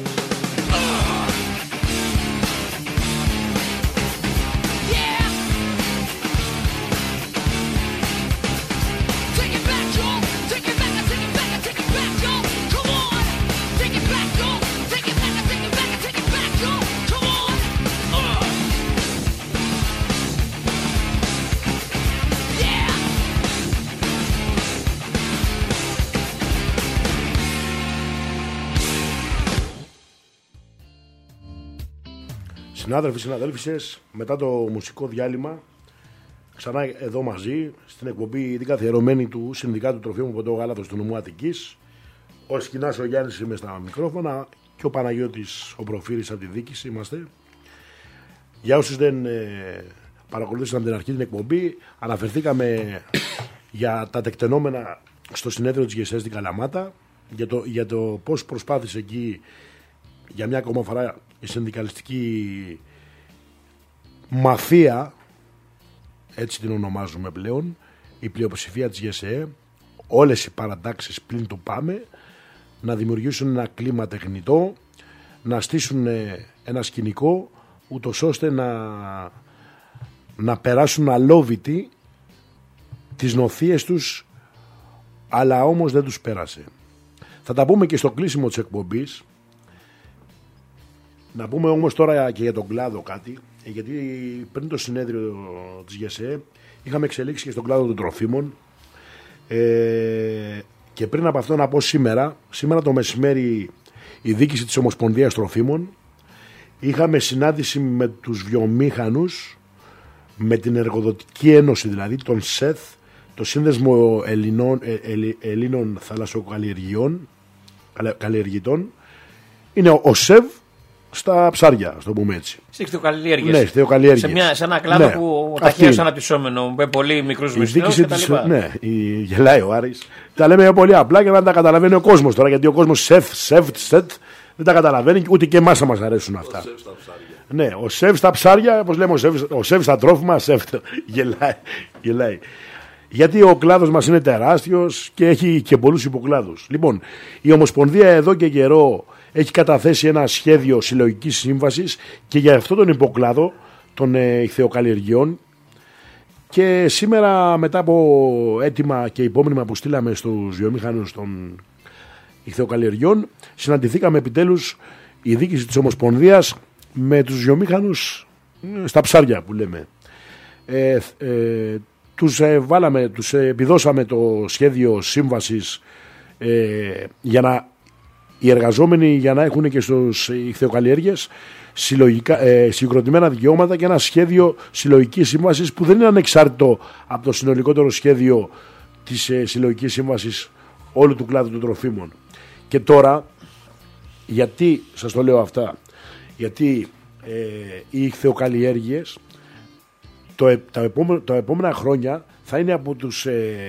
C: Yeah. Take it back, y'all. Take it back, I take it back, I take it back, y'all. Come on. Take it back, y'all. Take it back, I take it back, I take it back, y'all. Come on. Yeah.
B: Συνάδελφοι, συναδέλφισες, μετά το μουσικό διάλειμμα, ξανά εδώ μαζί, στην εκπομπή την καθιερωμένη του Συνδικάτου Τροφίμων Ποτό Γάλατος του Νομού Αττικής. Ο Σκηνάς ο Γιάννης είμαι στα μικρόφωνα και ο Παναγιώτης ο Προφύρης από τη διοίκηση είμαστε. Για όσους δεν παρακολουθήσαν από την αρχή την εκπομπή, αναφερθήκαμε για τα τεκτενόμενα στο συνέδριο της ΓΕΣΕ στην Καλαμάτα, για το πώς προσπάθησε εκεί για μια ακόμα φορά η συνδικαλιστική μαφία, έτσι την ονομάζουμε πλέον, η πλειοψηφία της ΓΕΣΕ, όλες οι παρατάξεις πλην του ΠΑΜΕ, να δημιουργήσουν ένα κλίμα τεχνητό, να στήσουν ένα σκηνικό, ούτως ώστε να περάσουν αλόβητοι τις νοθείες τους, αλλά όμως δεν τους πέρασε. Θα τα πούμε και στο κλείσιμο της εκπομπής. Να πούμε όμως τώρα και για τον κλάδο κάτι, γιατί πριν το συνέδριο της ΓΕΣΕ είχαμε εξελίξει και στον κλάδο των τροφίμων, και πριν από αυτό να πω σήμερα το μεσημέρι η διοίκηση της Ομοσπονδίας Τροφίμων. Είχαμε συνάντηση με τους βιομήχανους, με την Εργοδοτική Ένωση δηλαδή, τον ΣΕΘ, το Σύνδεσμο Ελλήνων Θαλασσοκαλλιεργητών. Είναι ο ΣΕΒ στα ψάρια, στο πούμε έτσι.
A: Στις ηχθειοκαλλιέργειες.
B: Ναι, ηχθειοκαλλιέργειες.
A: Σε ένα κλάδο
B: Ναι,
A: που
B: αυτή
A: ταχαίως
B: είναι.
A: αναπτυσσόμενο, με πολύ μικρούς
B: Η
A: μισθούς
B: διοίκηση
A: κτλ.
B: της, ναι, γελάει ο Άρης. Τα λέμε πολύ απλά για να τα καταλαβαίνει ο κόσμος τώρα, γιατί ο κόσμος ΣΕΒ, δεν τα καταλαβαίνει, ούτε και εμάς θα μας αρέσουν αυτά. Ναι, ο ΣΕΒ στα ψάρια, όπως λέμε ο ΣΕΒ στα τρόφιμα, γελάει. Γιατί ο κλάδος μας είναι τεράστιος και έχει και πολλούς υποκλάδους. Λοιπόν, η Ομοσπονδία εδώ και καιρό έχει καταθέσει ένα σχέδιο συλλογικής σύμβασης και για αυτό τον υποκλάδο των ηχθειοκαλλιεργειών. Και σήμερα, μετά από αίτημα και υπόμνημα που στείλαμε στους βιομήχανους των ηχθειοκαλλιεργειών, συναντηθήκαμε επιτέλους η διοίκηση της Ομοσπονδίας με τους βιομήχανους στα ψάρια που λέμε. Τους επιδώσαμε το σχέδιο σύμβασης για να οι εργαζόμενοι για να έχουν και στους ηχθειοκαλλιέργειες συγκροτημένα δικαιώματα και ένα σχέδιο συλλογικής σύμβασης που δεν είναι ανεξάρτητο από το συνολικότερο σχέδιο της συλλογικής σύμβασης όλου του κλάδου των τροφίμων. Και τώρα, γιατί σας το λέω αυτά, γιατί οι ηχθειοκαλλιέργειες τα επόμενα χρόνια θα είναι από τους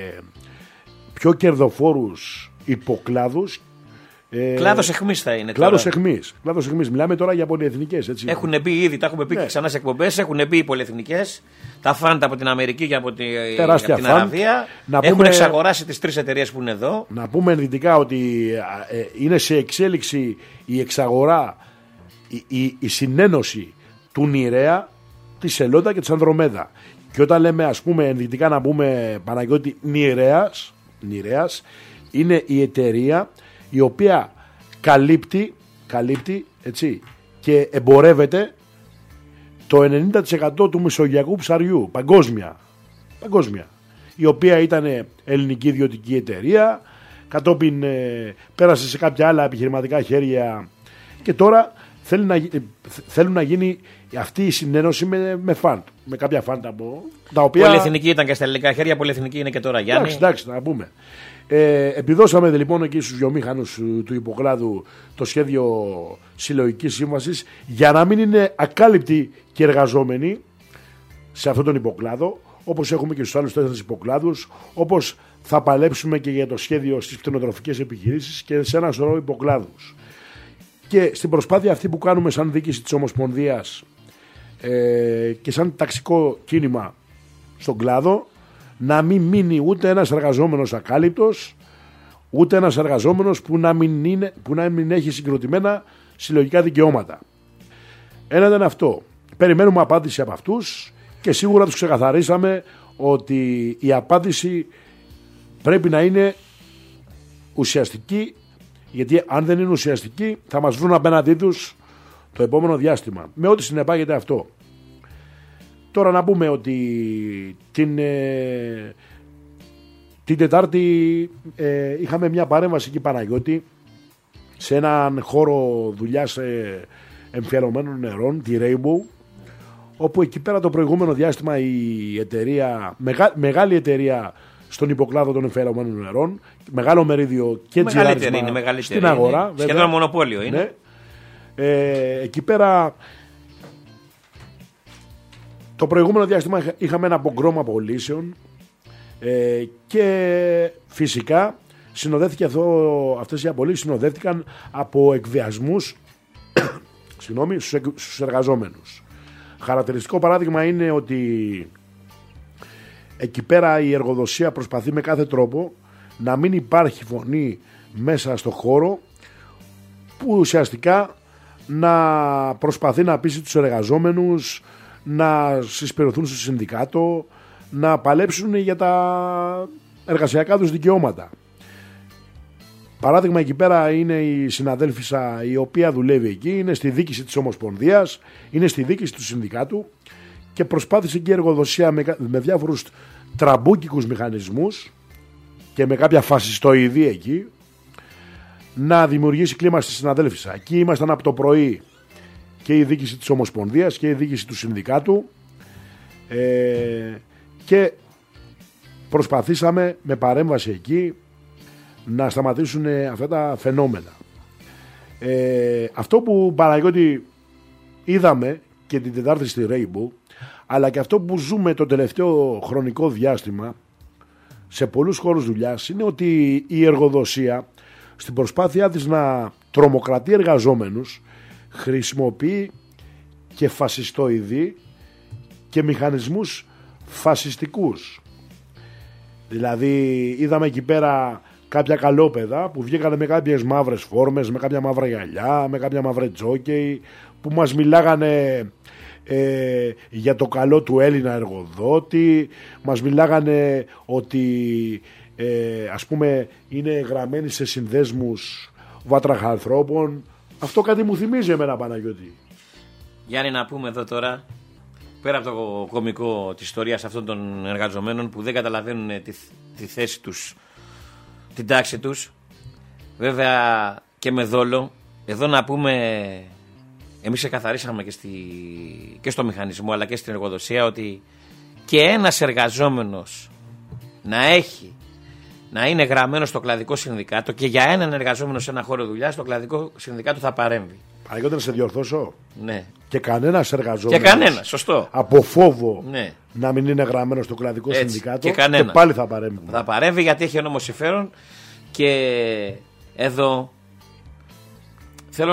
B: πιο κερδοφόρους υποκλάδους.
A: Κλάδος αιχμής θα είναι.
B: Κλάδος
A: τώρα.
B: αιχμής. Μιλάμε τώρα για πολυεθνικές. Έτσι.
A: Έχουν μπει ήδη, τα έχουμε πει
B: Ναι.
A: και ξανά σε εκπομπές, έχουν μπει οι πολυεθνικές. Τα φάντα από την Αμερική και από την
B: Τεράστια φαντ.
A: Αραβία.
B: Να
A: Έχουν
B: πούμε-
A: εξαγοράσει τις 3 εταιρείες που είναι εδώ.
B: Να πούμε ενδυτικά ότι είναι σε εξέλιξη η εξαγορά, η συνένωση του Νηρέα, της Ελώτα και της Ανδρομέδα. Και όταν λέμε, ας πούμε, ενδυτικά να πούμε, Παναγιώτη, Νηρέας είναι η εταιρεία η οποία καλύπτει έτσι, και εμπορεύεται το 90% του μεσογειακού ψαριού παγκόσμια, η οποία ήταν ελληνική ιδιωτική εταιρεία, κατόπιν πέρασε σε κάποια άλλα επιχειρηματικά χέρια και τώρα θέλουν να γίνει αυτή η συνένωση με φαντ, με κάποια φαντ από τα οποία...
A: Πολυεθνική ήταν και στα ελληνικά χέρια, πολυεθνική είναι και τώρα, Γιάννη.
B: Εντάξει, να πούμε. Επιδώσαμε λοιπόν εκεί στους βιομήχανους του υποκλάδου το σχέδιο συλλογικής σύμβασης για να μην είναι ακάλυπτοι και εργαζόμενοι σε αυτόν τον υποκλάδο, όπως έχουμε και στους άλλους 4 υποκλάδους, όπως θα παλέψουμε και για το σχέδιο στις κτηνοτροφικές επιχειρήσεις και σε ένα σωρό υποκλάδους. Και στην προσπάθεια αυτή που κάνουμε σαν διοίκηση της Ομοσπονδίας και σαν ταξικό κίνημα στον κλάδο, να μην μείνει ούτε ένας εργαζόμενος ακάλυπτος, ούτε ένας εργαζόμενος που να μην έχει συγκροτημένα συλλογικά δικαιώματα. Ένα ήταν αυτό. Περιμένουμε απάντηση από αυτούς και σίγουρα τους ξεκαθαρίσαμε ότι η απάντηση πρέπει να είναι ουσιαστική, γιατί αν δεν είναι ουσιαστική θα μας βρουν απέναντί τους το επόμενο διάστημα, με ό,τι συνεπάγεται αυτό. Τώρα να πούμε ότι την Τετάρτη είχαμε μια παρέμβαση εκεί, Παναγιώτη, σε έναν χώρο δουλειάς εμφιαλωμένων νερών, τη Rainbow, όπου εκεί πέρα το προηγούμενο διάστημα η εταιρεία, μεγάλη εταιρεία στον υποκλάδο των εμφιαλωμένων νερών, μεγάλο μερίδιο και τζιράρισμα στην αγορά.
A: Είναι. Σχεδόν μονοπόλιο είναι.
B: Ναι. Εκεί πέρα το προηγούμενο διάστημα είχαμε ένα απογκρόμμα απολύσεων και φυσικά συνοδεύτηκε αυτές οι απολύσεις συνοδεύτηκαν από εκβιασμούς στους εργαζόμενους. Χαρακτηριστικό παράδειγμα είναι ότι εκεί πέρα η εργοδοσία προσπαθεί με κάθε τρόπο να μην υπάρχει φωνή μέσα στο χώρο που ουσιαστικά να προσπαθεί να πείσει τους εργαζόμενους να συσπηρωθούν στο συνδικάτο, να παλέψουν για τα εργασιακά τους δικαιώματα. Παράδειγμα, εκεί πέρα είναι η συναδέλφισσα η οποία δουλεύει εκεί, είναι στη διοίκηση της Ομοσπονδίας, είναι στη διοίκηση του συνδικάτου και προσπάθησε και η εργοδοσία με διάφορους τραμπούκικους μηχανισμούς και με κάποια φασιστοειδή εκεί να δημιουργήσει κλίμα στη συναδέλφισσα. Εκεί ήμασταν από το πρωί και η διοίκηση της Ομοσπονδίας και η διοίκηση του Συνδικάτου και προσπαθήσαμε με παρέμβαση εκεί να σταματήσουν αυτά τα φαινόμενα. Αυτό που, Παναγιώτη, είδαμε και την Τετάρτη στη Rainbow, αλλά και αυτό που ζούμε το τελευταίο χρονικό διάστημα σε πολλούς χώρους δουλειάς, είναι ότι η εργοδοσία στην προσπάθειά της να τρομοκρατεί εργαζόμενους χρησιμοποιεί και φασιστοειδή και μηχανισμούς φασιστικούς. Δηλαδή είδαμε εκεί πέρα κάποια καλόπαιδα που βγήκανε με κάποιες μαύρες φόρμες, με κάποια μαύρα γυαλιά, με κάποια μαύρε τζόκεϊ, που μας μιλάγανε για το καλό του Έλληνα εργοδότη, μας μιλάγανε ότι ας πούμε είναι γραμμένοι σε συνδέσμους βατραχανθρώπων. Αυτό κάτι μου θυμίζει εμένα, Παναγιώτη.
A: Γιάννη, να πούμε εδώ τώρα, πέρα από το κωμικό της ιστορίας αυτών των εργαζομένων που δεν καταλαβαίνουν τη θέση τους, την τάξη τους, βέβαια και με δόλο, εδώ να πούμε, εμείς ξεκαθαρίσαμε και στο μηχανισμό αλλά και στην εργοδοσία ότι και ένας εργαζόμενος να είναι γραμμένο στο κλαδικό συνδικάτο και για έναν εργαζόμενο σε ένα χώρο δουλειάς το κλαδικό συνδικάτο θα παρέμβει.
B: Παναγιώτη, να σε διορθώσω.
A: Ναι.
B: Και κανένας εργαζόμενος.
A: Και κανένας, σωστό.
B: Από φόβο
A: ναι.
B: να μην είναι γραμμένο στο κλαδικό
A: Έτσι,
B: συνδικάτο.
A: Και
B: πάλι θα παρέμβει.
A: Θα παρέμβει γιατί έχει νόμο συμφέρον. Και εδώ θέλω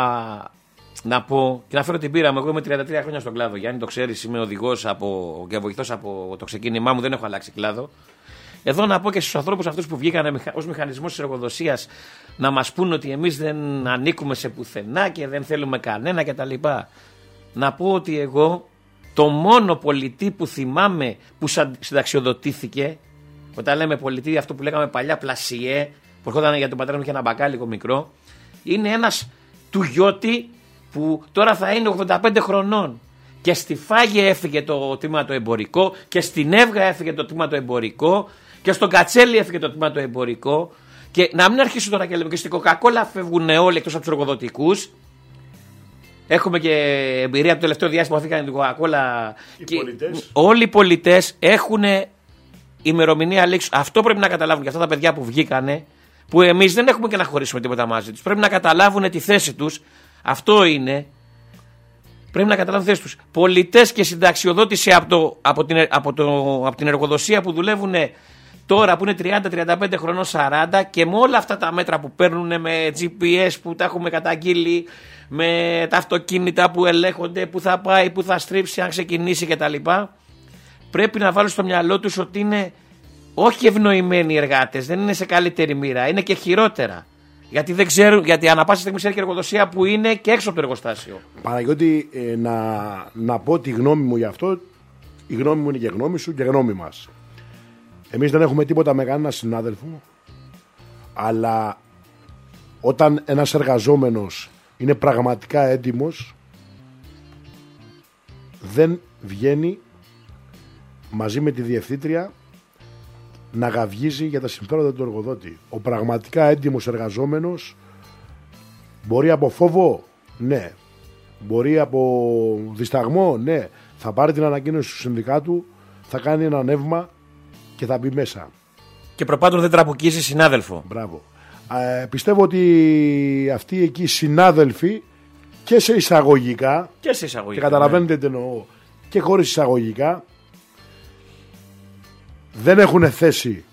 A: να πω και να φέρω την πείρα μου. Εγώ είμαι 33 χρόνια στον κλάδο. Γιάννη, το ξέρεις, είμαι οδηγός και βοηθός από το ξεκίνημά μου. Δεν έχω αλλάξει κλάδο. Εδώ να πω και στους ανθρώπους αυτούς που βγήκαν ως μηχανισμός της εργοδοσίας να μας πούν ότι εμείς δεν ανήκουμε σε πουθενά και δεν θέλουμε κανένα κτλ. Να πω ότι εγώ το μόνο πολιτή που θυμάμαι που συνταξιοδοτήθηκε, όταν λέμε πολιτή, αυτό που λέγαμε παλιά πλασιέ, που ερχόταν για τον πατέρα μου και ένα μπακάλικο μικρό, είναι ένας του Γιώτη που τώρα θα είναι 85 χρονών. Και στη Φάγε έφυγε το τμήμα το εμπορικό και στην Εύγα έφυγε το τμήμα το εμπορικό και στον Κατσέλη έφυγε το τμήμα το εμπορικό. Και να μην αρχίσω τώρα και λέμε και στην Κοκακόλα φεύγουν όλοι εκτός από τους εργοδοτικούς. Έχουμε και εμπειρία από το τελευταίο διάστημα που φύγανε την Κοκακόλα. Όλοι οι πολιτές έχουν ημερομηνία λήξης. Αυτό πρέπει να καταλάβουν και αυτά τα παιδιά που βγήκανε, που εμείς δεν έχουμε και να χωρίσουμε τίποτα μαζί τους. Πρέπει να καταλάβουν τη θέση τους. Αυτό είναι. Πρέπει να καταλάβουν τη θέση τους. Πολιτές και συνταξιοδότηση από την εργοδοσία που δουλεύουν τώρα που είναι 30-35 χρονών, 40 και με όλα αυτά τα μέτρα που παίρνουν με GPS που τα έχουμε καταγγείλει, με τα αυτοκίνητα που ελέγχονται, που θα πάει, που θα στρίψει, αν ξεκινήσει κτλ. Πρέπει να βάλουν στο μυαλό τους ότι είναι όχι ευνοημένοι οι εργάτες, δεν είναι σε καλύτερη μοίρα, είναι και χειρότερα. Γιατί δεν ξέρουν, γιατί ανά πάσα στιγμή ξέρει και εργοδοσία που είναι και έξω από το εργοστάσιο.
B: Παναγιώτη, να πω τη γνώμη μου γι' αυτό. Η γνώμη μου είναι και γνώμη σου και γνώμη μας. Εμείς δεν έχουμε τίποτα με κανένα συνάδελφο, αλλά όταν ένας εργαζόμενος είναι πραγματικά έτοιμος, δεν βγαίνει μαζί με τη διευθύντρια να γαυγίζει για τα συμφέροντα του εργοδότη. Ο πραγματικά έτοιμος εργαζόμενος μπορεί από φόβο, ναι. Μπορεί από δισταγμό, ναι. Θα πάρει την ανακοίνωση του συνδικάτου, θα κάνει ένα νεύμα και θα μπει μέσα.
A: Και προπάντων δεν τραπουκίζει συνάδελφο.
B: Μπράβο. Πιστεύω ότι αυτοί εκεί συνάδελφοι και σε εισαγωγικά, και καταλαβαίνετε τι εννοώ, και χωρίς εισαγωγικά, δεν έχουν θέση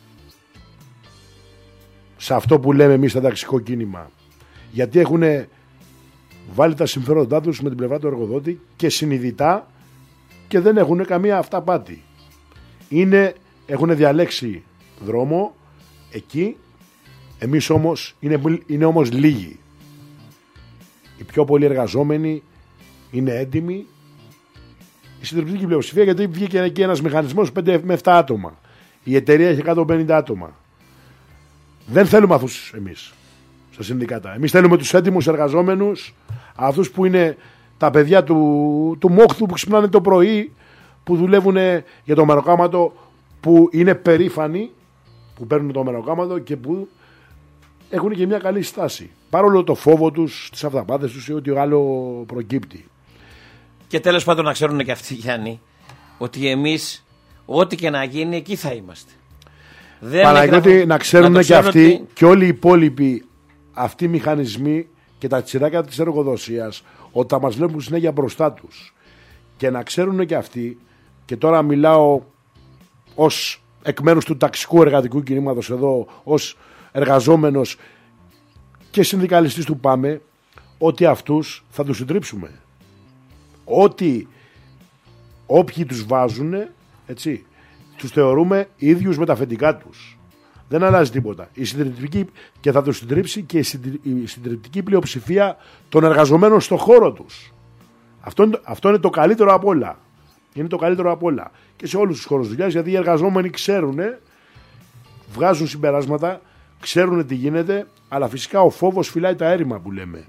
B: σε αυτό που λέμε εμείς στο ταξικό κίνημα, γιατί έχουν βάλει τα συμφέροντά τους με την πλευρά του εργοδότη και συνειδητά και δεν έχουν καμία αυταπάτη. Έχουν διαλέξει δρόμο εκεί. Εμείς όμως είναι όμως λίγοι. Οι πιο πολλοί εργαζόμενοι είναι έτοιμοι. Η συντριπτική πλειοψηφία, γιατί βγήκε εκεί ένας μηχανισμός 5 με 7 άτομα. Η εταιρεία έχει 150 άτομα. Δεν θέλουμε αυτούς εμείς στα συνδικάτα. Εμείς θέλουμε τους έτοιμους εργαζόμενους, αυτούς που είναι τα παιδιά του μόχθου που ξυπνάνε το πρωί, που δουλεύουν για το μεροκάματο, που είναι περήφανοι που παίρνουν το μεροκάματο και που έχουν και μια καλή στάση. Παρόλο το φόβο τους, τις αυταπάτες τους ή ό,τι άλλο προκύπτει.
A: Και τέλος πάντων να ξέρουν και αυτοί, Γιάννη, ότι εμείς ό,τι και να γίνει εκεί θα είμαστε.
B: Παναγιώτη, να ξέρουν και αυτοί και όλοι οι υπόλοιποι αυτοί οι μηχανισμοί και τα τσιράκια της εργοδοσίας όταν μας βλέπουν συνέχεια μπροστά τους. Και να ξέρουν και αυτοί, και τώρα μιλάω ως εκ μέρους του ταξικού εργατικού κινήματος εδώ, ως εργαζόμενος και συνδικαλιστής του ΠΑΜΕ, ότι αυτούς θα τους συντρίψουμε. Ότι όποιοι τους βάζουν, έτσι, τους θεωρούμε ίδιους με τα αφεντικά τους. Δεν αλλάζει τίποτα. Και θα τους συντρίψει και η συντριπτική πλειοψηφία των εργαζομένων στον χώρο τους. Αυτό είναι το καλύτερο απ' όλα. Είναι το καλύτερο απ' όλα. Και σε όλους τους χώρους δουλειάς, γιατί οι εργαζόμενοι ξέρουν, βγάζουν συμπεράσματα, ξέρουν τι γίνεται, αλλά φυσικά ο φόβος φυλάει τα έρημα που λέμε.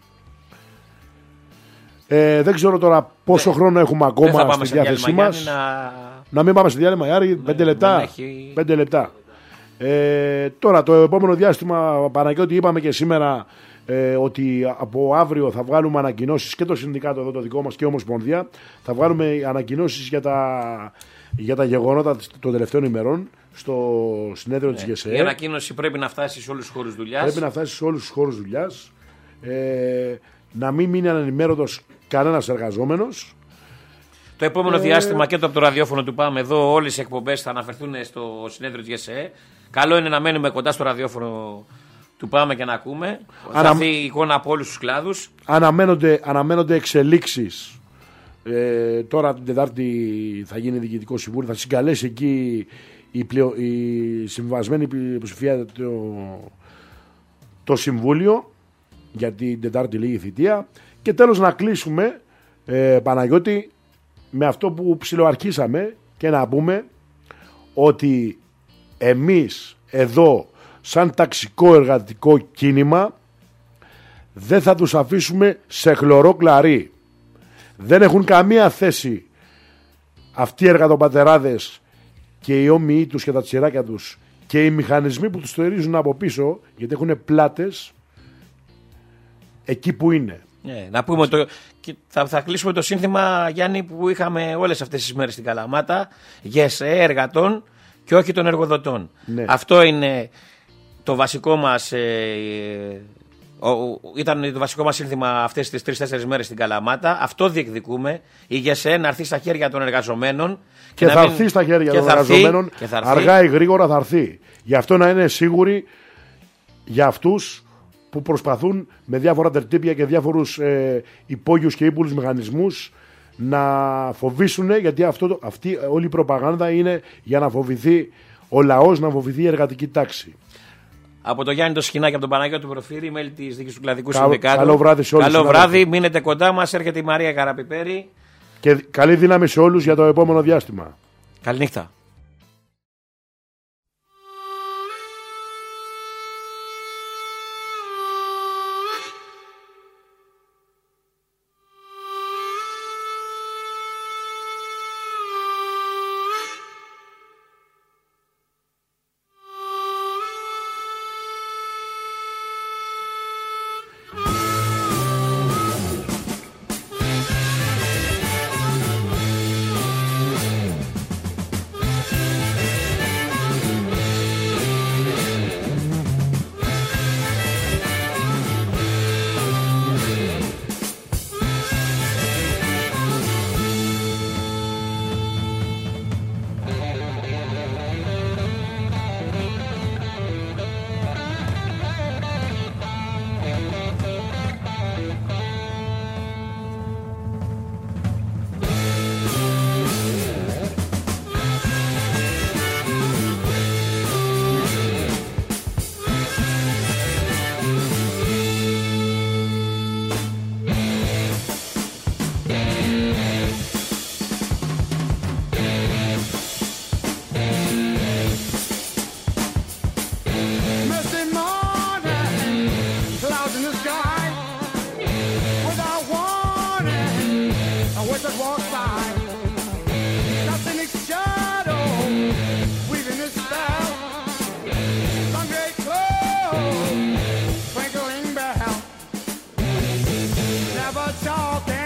B: Δεν ξέρω τώρα πόσο χρόνο έχουμε ακόμα στη διάθεσή μας. Να μην πάμε σε διάλειμμα, Γιάννη, 5 λεπτά. 5 λεπτά. Τώρα το επόμενο διάστημα, Παναγιώτη, είπαμε και σήμερα ότι από αύριο θα βγάλουμε ανακοινώσεις και το συνδικάτο εδώ το δικό μας και η Ομοσπονδία. Θα βγάλουμε ανακοινώσεις για τα γεγονότα των τελευταίων ημερών στο συνέδριο της ΓΕΣΕ.
A: Η ανακοίνωση πρέπει να φτάσει σε όλους τους χώρους δουλειάς.
B: Πρέπει να φτάσει σε όλους τους χώρους δουλειάς. Να μην μείνει ανενημέρωτος κανένας εργαζόμενος.
A: Το επόμενο διάστημα και το από το ραδιόφωνο του ΠΑΜ εδώ όλες οι εκπομπές θα αναφερθούν στο συνέδριο της ΓΕΣΕ. Καλό είναι να μένουμε κοντά στο ραδιόφωνο του ΠΑΜ και να ακούμε. Θα έρθει η εικόνα από όλους τους κλάδους.
B: Αναμένονται εξελίξεις. Τώρα την Τετάρτη θα γίνει διοικητικό συμβούλιο. Θα συγκαλέσει εκεί η συμβιβασμένη πλειοψηφία το συμβούλιο για την Τετάρτη λίγη θητεία. Και τέλος να κλείσουμε, Παναγιώτη, με αυτό που ψιλοαρχίσαμε και να πούμε ότι εμείς εδώ σαν ταξικό εργατικό κίνημα δεν θα τους αφήσουμε σε χλωρό κλαρί. Δεν έχουν καμία θέση αυτοί οι εργατοπατεράδες και οι όμοιοι τους και τα τσιράκια τους και οι μηχανισμοί που τους στηρίζουν από πίσω, γιατί έχουν πλάτες εκεί που είναι.
A: Να πούμε θα κλείσουμε το σύνθημα, Γιάννη, που είχαμε όλες αυτές τις μέρες στην Καλαμάτα, ΓΕΣΕ εργατών και όχι των εργοδοτών.
B: Ναι.
A: Αυτό είναι το βασικό μας, ήταν το βασικό μας σύνθημα αυτές τις 3-4 μέρες στην Καλαμάτα. Αυτό διεκδικούμε, η ΓΕΣΕ να έρθει στα χέρια των εργαζομένων.
B: Και θα έρθει στα χέρια των εργαζομένων, αργά ή γρήγορα θα έρθει. Γι' αυτό να είναι σίγουροι για αυτούς που προσπαθούν με διάφορα τερτύπια και διάφορους υπόγειους και ύπουλους μηχανισμούς να φοβήσουν, γιατί αυτή όλη η προπαγάνδα είναι για να φοβηθεί ο λαός, να φοβηθεί η εργατική τάξη.
A: Από το Γιάννη το Σχοινάκη, από τον Παναγιώτη Προφύρη, μέλη της Δίκης του Κλαδικού Συνδικάτου.
B: Καλό βράδυ σε όλους.
A: Καλό βράδυ, μείνετε κοντά μας, έρχεται η Μαρία Καραπιπέρη.
B: Και καλή δύναμη σε όλους για το επόμενο διάστημα.
A: Καληνύχτα.
C: never talking.